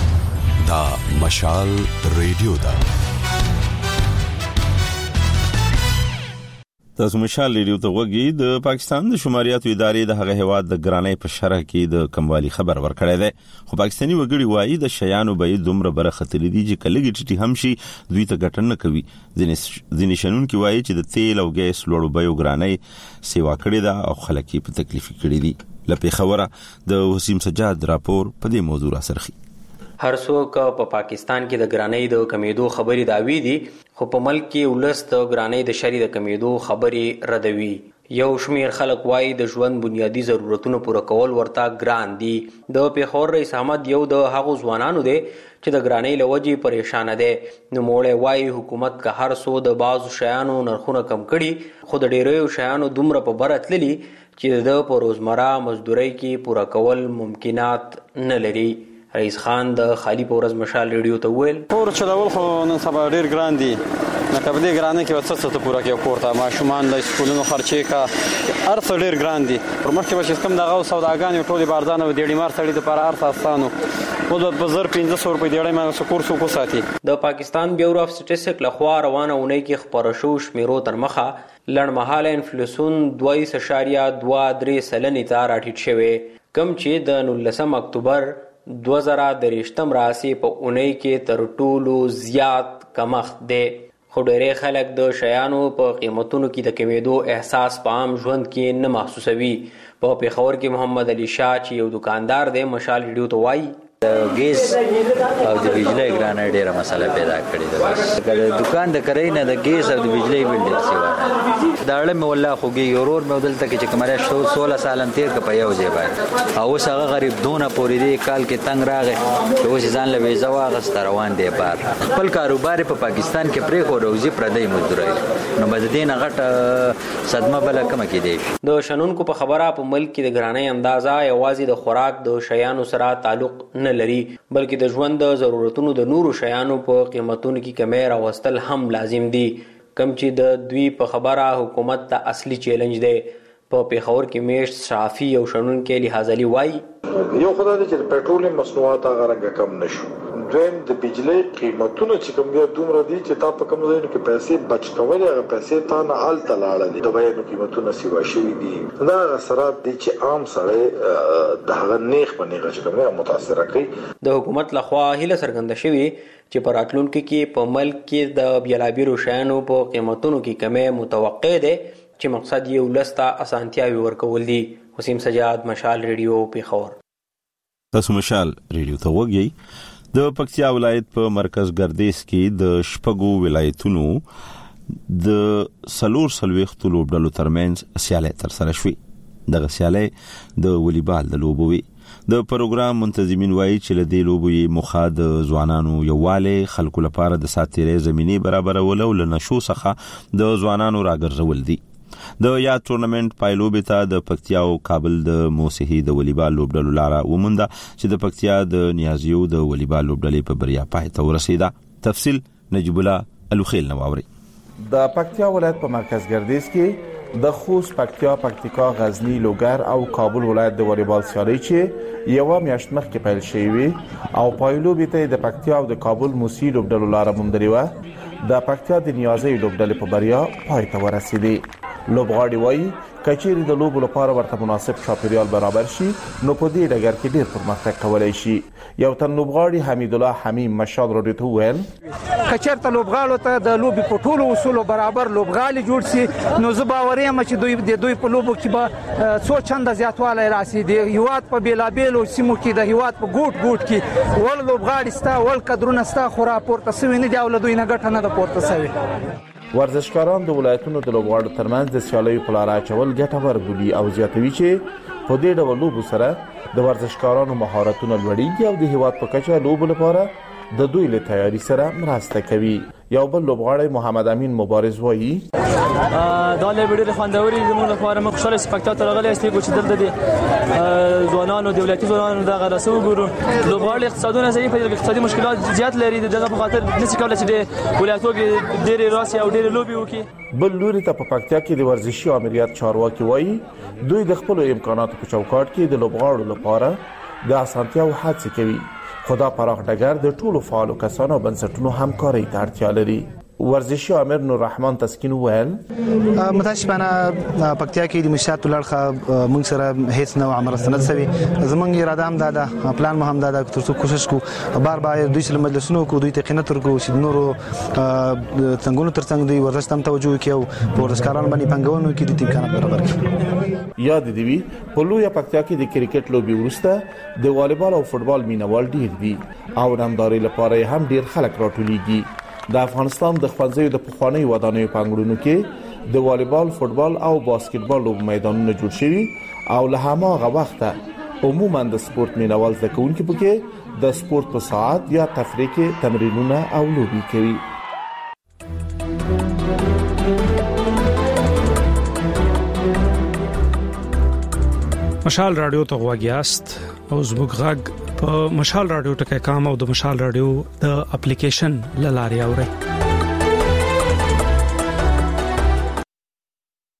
دا مشال ریډیو دا تاسو مشال ریډیو ته وګورئ. د پاکستان د شماریاتو ادارې د هغه هواد د ګرانۍ په شرح کې د کموالی خبر ورکړی دی خو پاکستاني وګړي وایي د شیانو به دومره برخه تللی دي چې کلګي ټټي هم شي دوی ته ګټن نه کوي. ځینې شنونکي وایي چې د تیل او ګیس لوړو بیو ګرانۍ سیوا کړې ده او خلک په تکلیف کړي دي. لپاره خبره د وسیم سجاد راپور په دې موضوع را سرخي. هر څوک په پاکستان کې د ګرانۍ د کمیدو خبرې داوي دي خو په ملک کې ولس د ګرانۍ د شری د کمیدو خبرې ردوي. یو شمیر خلک وایي د ژوند بنیادی ضرورتونو پوره کول ورته ګران دي. د پیښور رئیس احمد یو د هغو ځوانانو دی چې د ګرانۍ له وجې پریشانه دی. نوموړی وایي حکومت که هر څو د بعضو شیانو نرخونه کم کړي خو د ډیریو شیانو دومره په بره تللي چې د په روزمره مزدورۍ کې پوره کول ممکنات نه لري. رئیس خان د خالی په ورځ مشال ریډیو ته وویل کور چلول خو نن سبا ډیر ګران دي، لکه په دې ګرانۍ کې به څه ته پوره کوي کور ته ماشومان د سکولونو خرچې کا هر څه ډیر ګران دي. پر مخکې به چې کوم دغه سوداګانې ټولې به ارزانه وي، د ډیمار سړي دپاره هر څه اسانه و. د 1500 روپۍ دیړۍ ما کور څوک وساتي. د پاکستان بیورو اف سټیټسټک لخوا روانه اونۍ کې خپاره شوو شمیرو تر مخه لنډمهاله انفلیسیون 2.23% ته راټیټ شوی، کم چې د 19 اکتوبر 2023 راسي په اونۍ کې تر ټولو زیات کمښت دی. خو ډېری خلک د شیانو په قیمتونو کې د کمیدو احساس په عام ژوند کې نه محسوسوي. په پیښور کې محمد علي شاه چې یو دکاندار دی مشال ریډیو ته وایي د ګیس او د بجلی ګرانۍ ډیره مسله پیدا کړې ده. د دکان د کرای نه د ګیس او د بجلی بل ډیر سیوا دا اړه مې والله خوږي یورور مې ودلته کې چې کومه 16 سال تیر ک په یو ځای باندې او هغه غریب دونه پورې دی کال کې تنگ راغی چې اوس ځان له ویزا واغست روان دی بار خپل کاروبار په پاکستان کې پرې خو روزي پردی مزدوري نو بددین غټ صدمه بل کم کې دی. د شنونکو په خبره په ملک کې د ګرانۍ اندازا یوازې د خوراک د شیانو سره تعلق نه لري بلکې د ژوند د ضرورتونو د نورو شیانو په قیمتونو کې کمی راوستل هم لازم دي، کم چې د دوی په خبره حکومت ته اصلي چیلنج دی. په پیښور کې میشت صحافي او شنونکي لحاظ علي وایي یو خدای دې چې پټرول مصنوعات هغه رنګ کم نشو، دویم د بجلی قیمتونه چې کوم دی دومره دي چې تا په کوم ځای کې پیسې بچ کولې هغه پیسې تا نه آلته لاړې د بیانو قیمتونه سیوا شوي دي. دا اثرات دي چې عام سړی د هغه نیخ په نیغه چې کوم دی متاثر کوي. د حکومت لخوا هیله څرګنده شوې چې په راتلونکي کې په ملک کې د بیلابیلو شیانو په قیمتونو کې کمی متوقع دی چې مقصد یې ولس ته اسانتیاوې ورکول دي. وسیم سجاد مشال ریډیو پیښور. تاسو مشال ریډیو ته وګورئ. د پکتیا ولایت په مرکز ګردیز کې د شپږو ولایتونو د 4 لوبډلو ترمنځ سیالي ترسره شوې. دغه سیالي د والیبال د لوبو وي. د پروګرام منتظمین وایي چې له دې لوبو یې موخه د ځوانانو یووالی، خلکو لپاره د ساتیرۍ زمینې برابرول او له نشو څخه د ځوانانو راګرځول دي. د یاد ټورنمنت پایلوبې ته د پکتیا او کابل د موسهي د والیبال لوبډلو لاره ومونده چې د پکتیا د نیازیو د والیبال لوبډلې په بریا پای ته ورسېده. تفصیل نجیب الله الوخیل نواوري. د پکتیا ولایت په مرکز ګردیز کې د خوست، پکتیا، پکتیکا، غزنی، لوګر او کابل ولایت د والیبال سیالي چې یو میاشت مخکې پیل شوې او پایلوبې ته د پکتیا او د کابل موسهي لوبډلو لاره موندلې و. د پکتیا د نیازیو لوبډلې په بریا پای ته ورسېده. لوبغاړي وایي کچېرې د لوبو لپاره ورته مناسب چاپیریال برابر شي نو په دې ډګر کې ډېر پرمختګ کولی شي. یو تن لوبغاړي حمید الله حمیم مشال راډیو ته وویل کچېرته لوبغاړو ته د لوبې په ټولو اصولو برابر لوبغاړي جوړ شي نو زه باور یم چې دوی په لوبو کې به څو چنده زیاتوالی راسي. د هیواد په بېلابېلو سیمو کې د هیواد په ګوټ کې ول لوبغاړي ستا ول قدرونه ستا خو راپورته سوي نه دي او له دوی نه ګټه نه ده پورته سوې. ورزشکاران د ولایتونو د لوبغاړو ترمنځ د سیالیو په لاره اچول ګټور بولي او زیاتوي چې په دې ډول لوبو سره د ورزشکارانو مهارتونه لوړیږي او د هیواد په کچه لوبو لپاره د دوی له تیاری سره مرسته کوي. یو بل لوبغاړی محمد امین مبارز وایي دا لوبه ډېره خوندوري زموږ لپاره موږ خوشاله سپکتیا ته راغلي یو چې دلته د ځوانانو د ولایتي ځوانانو دغه رسو ګورو لوبغاړي اقتصادونه ضعیف دي، اقتصادي مشکلات زیات لري، دغه په خاطر نشي کولای چې د ولایتو کې ډېرې راسي او ډېرې لوبي وکړي. بل لوري ته په پکتیا کې د ورزشي امریت چارواکي وایي دوی د خپل امکاناتو په چوکاټ کې د لوبغاړو لپاره د اسانتیاو هڅه کوي. خدا پراخ ډګر د ټولو فعالو کسانو بنسټونو همکاري ته اړتیا لري. ورزشي امیر نور رحمان تسکین ویل متاسفانه پکتیا کې د مشات لړخه موږ سره هیڅ نوع مرسته نه شوی. زمونږ اراده هم دا پلان مو هم دا ترڅو کوشش کو بار بار دوی سره مجلسونو کو دوی ته قنات ورکو چې نورو څنګهونو ترڅنګ دوی ورزش تم توجه کوي او ورزشکاران باندې پنګونو کې د امکانات برابر کړي. یاد دی په لوی پکتیا کې د کرکټ لوبي ورسته د والیبال او فوتبال مینوال ډیر دي او نامداري لپاره هم ډیر خلک راټولېږي. د افغانستان د خپلځایو د پخواني ودانیو پنګړونو کې د والیبال، فوتبال او باسکټبال لوب میدانونه جوړ شوي او له هماغه وخته عموما د سپورت مینوال زده کوونکي پکې د سپورت په ساعت یا تفریح کې تمرینونه او لوبي کوي. مشال رادیو ته غواګیاست او زموږ غږ په مشال رادیو ټکای کام او د مشال رادیو د اپلیکیشن لاري اوري.